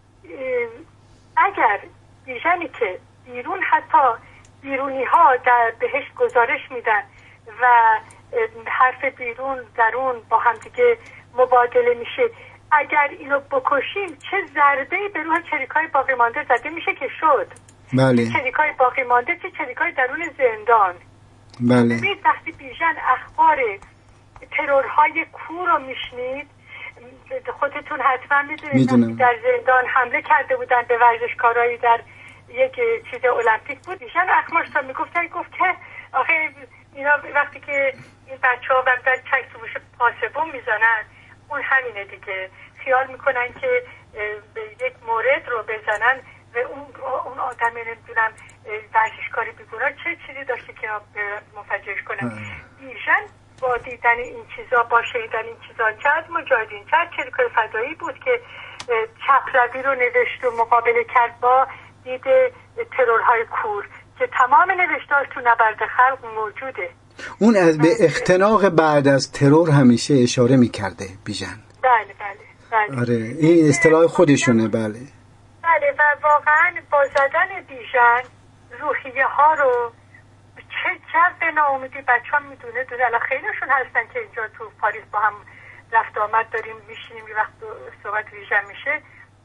اگر بیژنی که بیرون حتی بیرونی ها در بهش گزارش میدن و حرف بیرون درون با هم دیگه مبادله میشه، اگر اینو بکشیم چه ضربه‌ای به روح چریکای باقی مانده زده میشه که شد. بله. چریکای باقی مانده چه چریکای درون زندان. بله. ببینید وقتی بیژن اخبار ترورهای کور رو میشنید، خودتون حتما میدونید در زندان حمله کرده بودن به ورزشکارایی در یک چیز المپیک بود. بیژن اخبارش تا میگفتن گفت که آخه اینا وقتی که این بچه ها بعد چک تو موش پاسبون میزنن، اون همینه دیگه، خیال میکنن که به یک مورد رو بزنن و اون اون آدم نمیدونم ورزشکاری بیگناه چه چیزی داشته که منفجرش کنن. ایشان با دیدن این چیزا، با شنیدن این چیزا، چند مجاهدین، چند چریکای فدایی بود که چپروی رو نوشت و مقابله کرد با دید ترورهای کور که تمام نوشتاش تو نبرد خلق موجوده. اون از به اختناق بعد از ترور همیشه اشاره میکرده بیژن. بله بله بله. آره این اصطلاح خودشونه. بله بله و واقعا با زدن بیژن روحیه ها رو چه جو ناامیدی بچه ها میدونه دونه. الان خیلیشون هستن که اینجا تو پاریس با هم رفت آمد داریم میشینیم یه وقت صحبت بیژن میشه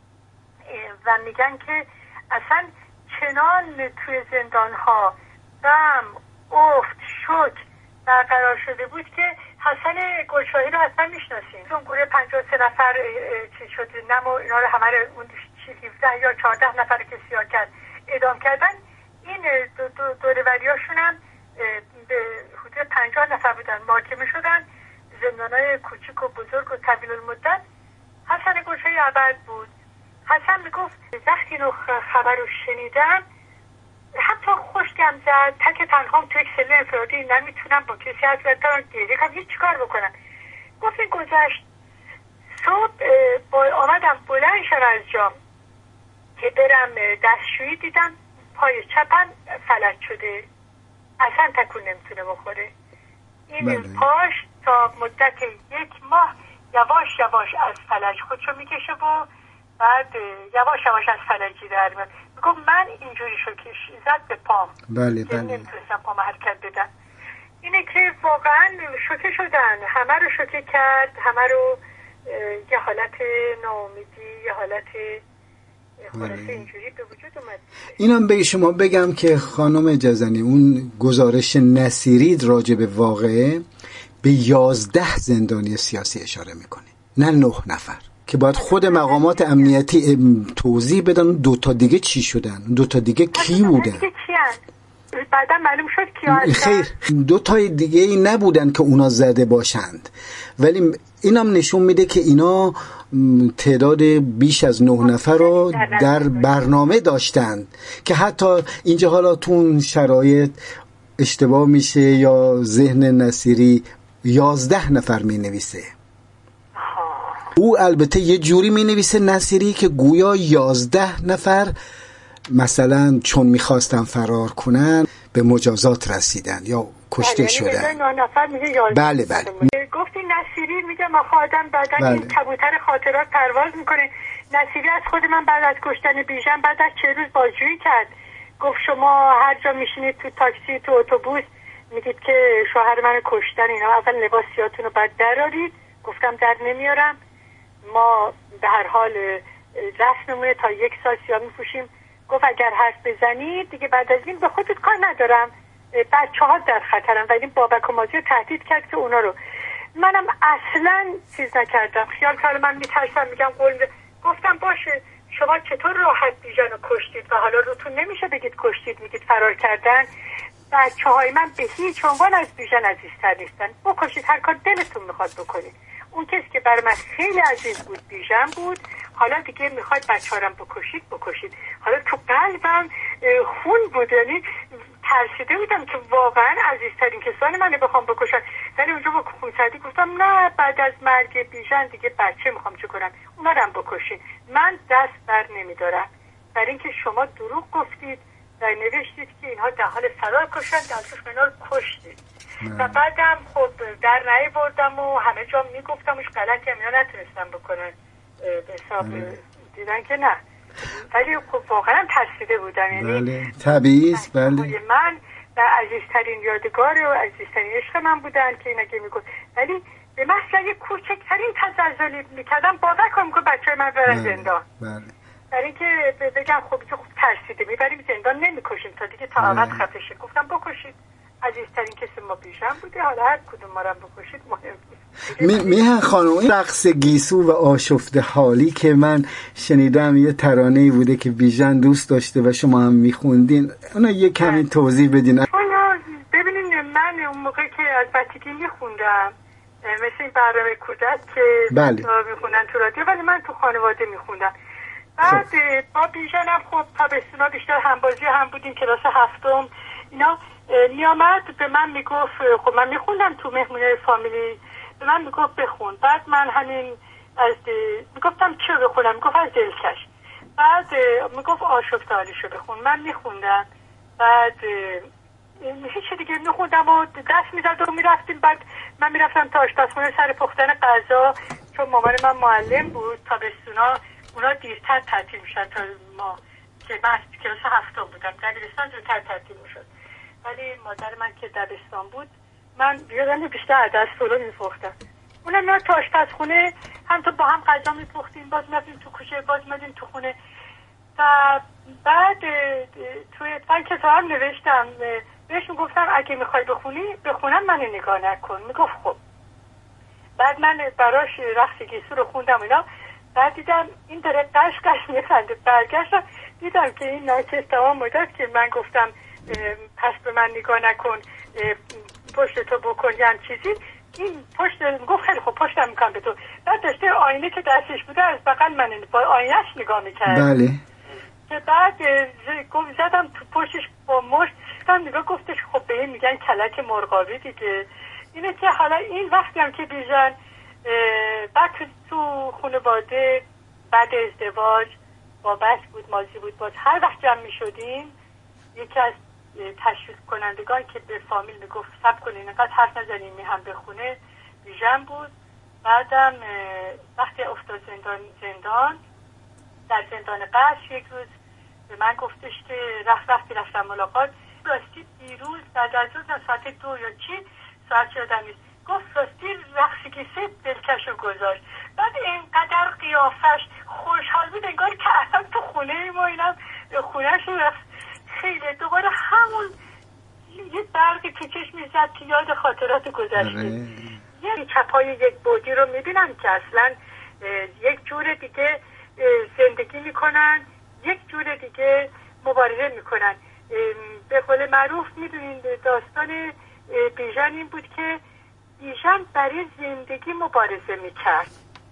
و میگن که اصلا چنان توی زندان ها غم، افت، شوک برقرار شده بود که حسن گلشاهی رو اصلا میشناسیم. اون گروه پنجاه و سه نفر چی شد نمو اینا رو همه رو اون هفده یا چهارده نفر که سیاه کرد اعدام کردن. این دو دو دوروریاشون هم به حدود پنجاه نفر بودن، محاکمه شدن. زندانای کوچیک و بزرگ و طویل المدت. حسن گلشاهی ابد بود. حسن میگفت وقتی اینو خبر رو شنیدم حتی خوشگم زد، تک تنهام تو یک سله انفرادی نمیتونم با کسی حرف بزنم، گریه کنم، هیچ کار بکنم. گفت این گذشت. صبح با آمدم بلند شدم از جام که برم دستشویی، دیدم پای چپم فلج شده، اصلا تکون نمیتونه بخوره. این بله. پاش تا مدت یک ماه یواش یواش از فلج خودشو میکشه و بعد یواش یواش از فلجی در میاد. میگم من اینجوری شوکش زد به پام، بله بله، نمیتونستم پام حرکت بدم. اینه که واقعا شوکه شدن، همه رو شوکه کرد، همه رو یه حالت ناامیدی، یه حالت خلاصه اینجوری به وجود اومد. اینم به شما بگم که خانم جزنی اون گزارش نصیری راجع به واقعه به یازده زندانی سیاسی اشاره میکنه، نه نه نفر، که باید خود مقامات امنیتی توضیح بدن دو تا دیگه چی شدن، دو تا دیگه کی بودن. بعدا معلوم شد کی هستن. خیر دو تای دیگه ای نبودن که اونا زده باشند، ولی اینم نشون میده که اینا تعداد بیش از نه نفر رو در برنامه داشتند که حتی اینجا حالا تو اون شرایط اشتباه میشه یا ذهن نصیری یازده نفر می نویسه. او البته یه جوری می نویسه نصیری که گویا یازده نفر مثلا چون میخواستن فرار کنن به مجازات رسیدن یا کشته شدن. بله بله. گفتی نصیری میگه ما خودم بعدن بله. این کبوتر خاطرات پرواز میکنه. نصیری از خود من بعد از کشتن بیژن بعد از چه روز بازجویی کرد. گفت شما هر جا میشینید تو تاکسی تو اتوبوس میگید که شوهر من کشتن، اینا اول لباسیاتون رو بعد درارید. گفتم در نمیارم، ما به هر حال رسممونه تا یک سال سیاه میپوشیم. گفت اگر حرف بزنید دیگه بعد از این به خودت کار ندارم، بچه ها در خطرم. و این بابک و مازی رو تهدید کرد که اونا رو. منم اصلا چیز نکردم، خیال کردم من میترسم، میگم قول. گفتم باشه شما چطور راحت بیژن رو کشتید و حالا روتون نمیشه بگید کشتید، میگید فرار کردن. بچه های من به هیچ عنوان از بیژن عزیزتر نیستن. بکشید هر کار دلتون میخواد بکنید. اون کسی که برای من خیلی عزیز بود بیژن بود. حالا دیگه میخواد بچه هارم بکشید بکشید. حالا تو قلبم خون بود، یعنی ترسیده بودم که واقعا عزیزترین کسانی منو بخوام بکشن. ولی اونجا با خونسردی گفتم نه، بعد از مرگ بیژن دیگه بچه میخوام چه کنم، اونا رو هم بکشید. من دست بر نمیدارم برای اینکه شما دروغ گفتید و نوشتید که اینها در حال فرار کشن، در حالش اینا رو کشتید. و بعدم خب در رأی بردم و همه جا میگفتمش غلطی هم اینا نتونستم بکنن، به حساب دیدن که نه. ولی خب واقعا ترسیده بودم، یعنی بله طبیعی است. بله من و عزیزترین یادگار و عزیزترین عشق من بودن که اینا که میگفت، ولی به محض اگه کوچکترین تزلزلی میکردم باور کنم که بچه من برن زندان. بله برای اینکه بگم خب خوب ترسیده میبریم زندان نمیکشیم تا دیگه تا ابد خفه شه. گفتم بکشید، عزیزترین کسی ما بیژن بوده، حالا هر کدوم ما رو بکشید مهم نیست. میهن خانم این رقص گیسو و آشفته حالی که من شنیدم یه ترانه‌ای بوده که بیژن دوست داشته و شما هم میخوندین، اونا یه کمی توضیح بدین. ببینین من اون موقعی که از بچگی میخوندم، مثل این برنامه کودک که بله. میخوندن تو رادیو، ولی من تو خانواده میخوندم. بعد با بیژنم خب تابستونا بیشتر همبازی هم بودیم، کلاس هفتم اینا میامد به من میگفت، خب من میخوندم تو مهمونه فامیلی، به من میگفت بخون. بعد من همین از میگفتم چه بخونم، میگفت از دلکش. بعد میگفت آشفته حالیشو بخون، من میخوندم. بعد هیچ دیگه میخوندم و دست میزد و میرفتیم. بعد من میرفتم تا آشپزخونه سر پختن غذا، چون مامان من معلم بود. تابستونا اونا دیرتر تعطیل میشن تا ما که من کلاس هفتم بودم، دبیرستان زودتر تعطیل میشد. ولی مادر من که دبستان بود، من یادم بیشتر عدس پلو میپختم. اونم میاد تا آشپزخونه، هم تو با هم غذا میپختیم، باز میرفتیم تو کوچه، باز میرفتیم تو خونه. و بعد توی من کتابم نوشتم، بهش میگفتم اگه میخوای بخونی بخونم منو نگاه نکن. میگفت خب. بعد من براش رقص گیسو رو خوندم اینا. بعد دیدم این داره قش قش میخنده. برگشتم دیدم که این ناچه تمام مدت که من گفتم پس به من نگاه نکن، پشت تو بکن یا چیزی، این پشت گفت خیلی خب پشتم میکنم به تو. بعد داشته آینه که دستش بوده از بغل من با آینهش نگاه میکرد. بله. که بعد گفت زدم تو پشتش با مشت نگاه، گفتش خب به این میگن کلک مرغابی دیگه. اینه که حالا این وقتی هم که بیژن بعد تو خانواده بعد ازدواج بابت بود، مازی بود، باز هر وقت جمع میشدیم یکی از تشویق کنندگان که به فامیل میگفت صبر کنین اینقدر حرف نزنین می هم بخونه بیژن بود. بعدم وقتی افتاد زندان زندان در زندان قصر یک روز به من گفتش که رفت وقتی رفتم ملاقات، راستی دیروز بعد از روز ساعت دو یا چی ساعت یادم نیست، گفت راستی رقصگی سه دلکش رو گذاشت. بعد اینقدر قیافش خوشحال بود انگار که اصلا تو خونه ایم و اینم خونهش رفت. خیلی دوباره همون یه برقی تو چشم میزد که یاد خاطرات گذشته. یه چپای یک بودی رو میبینم که اصلا یک جور دیگه زندگی میکنن، یک جور دیگه مبارزه میکنن. به قول معروف میدونین داستان بیژن این بود که بیژن برای زندگی مبارزه میکرد،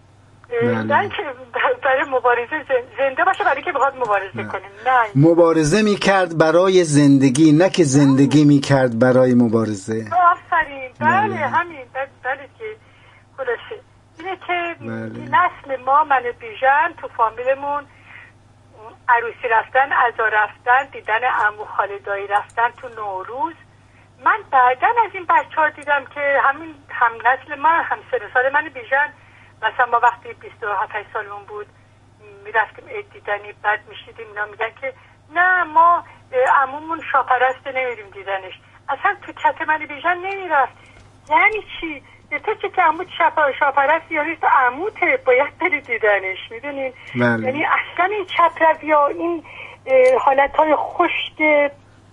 نه که برای مبارزه زنده باشه، برای که بخواد مبارزه نه. کنه نه، مبارزه میکرد برای زندگی، نه که زندگی میکرد برای مبارزه. آفرین. بله همین. بله که خلاصه اینه که نسل ما، من بیژن تو فامیلمون عروسی رفتن، عزا رفتن، دیدن عمو خاله دایی رفتن تو نوروز. من بعدن از این بچه ها دیدم که همین هم نسل من، هم سن سال من بیژن، مثلا ما وقتی بیست و هفت سالمون بود میرفتیم عید دیدنی، بعد میشیدیم اینا میگن که نه ما عمومون شاپرسته نمیریم دیدنش. اصلا تو کت من بیژن نمیرفت. یعنی چی؟ تو چه که عمود شاپرست یا نیست عموته، باید بری دیدنش. میدونین؟ یعنی اصلا این چپرو یا این حالت های خشک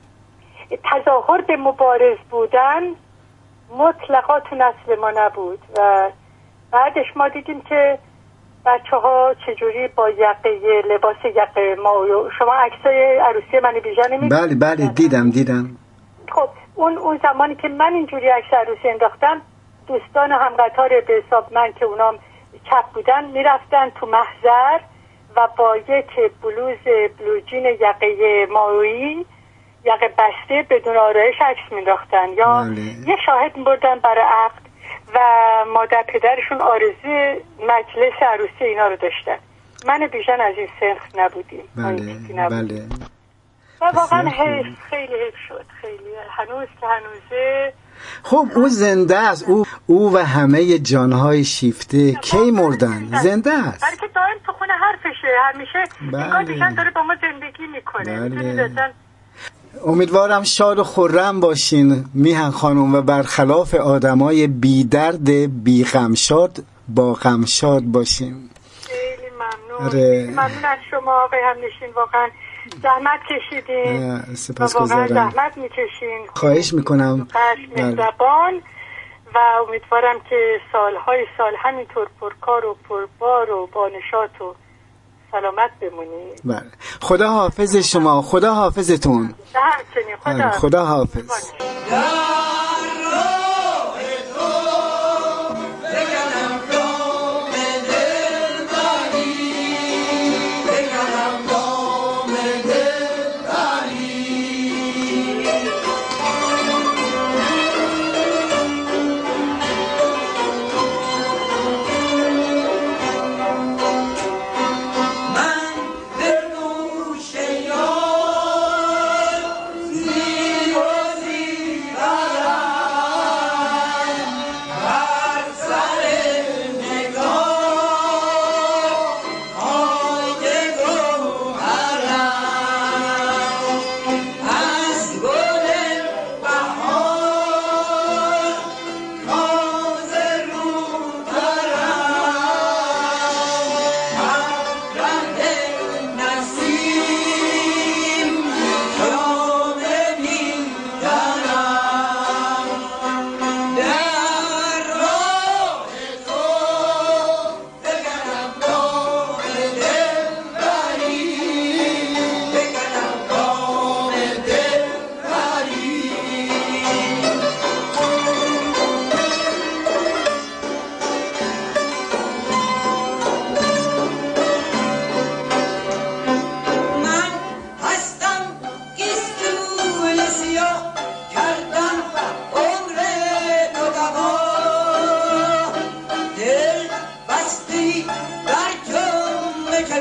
تظاهر به مبارز بودن مطلقا تو نسل ما نبود. و بعدش ما دیدیم که بچه ها چجوری با یقه لباس یقه ما، شما عکسای عروسی من بیژن میدید؟ بله بله دیدم دیدم. خب اون اون زمانی که من اینجوری عکس عروسی انداختم، دوستان همقطار به حساب من که اونام چپ بودن میرفتن تو محضر و با یک بلوز بلوجین یقه ماهی، یقه بسته بدون آرایش عکس مینداختن یا بله. یه شاهد میبردن برای عقد و مادر پدرشون آرزوی مجلس عروسی اینا رو داشتن. من بیژن از این سنخ نبودیم. بله بله. و واقعا حیف، خیلی حیف شد، خیلی. هنوز که هنوزه. خب او زنده است، او او و همه جانهای شیفته کی مردن؟ زنده است. برای که دائم تو خونه حرفشه، همیشه انگار بیژن داره با ما زندگی میکنه. بله. امیدوارم شاد و خرم باشین میهن خانم و برخلاف آدمای بی درد بی غمشاد با غمشاد باشین. خیلی ممنون. اره. ممنون از شما آقای همنشین، واقعا زحمت کشیدین. سپاسگزارم. زحمت میکشین. خواهش میکنم. زبان و امیدوارم که سالهای سال همینطور پرکار و پربار و با نشاط و سلامت بمونید. بله. خدا حافظ شما، خدا حافظتون. همچنین. خدا خدا حافظ.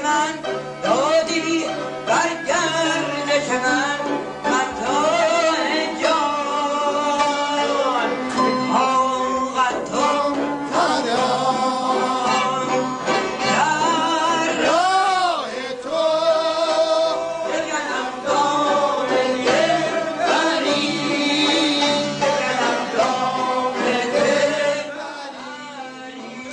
من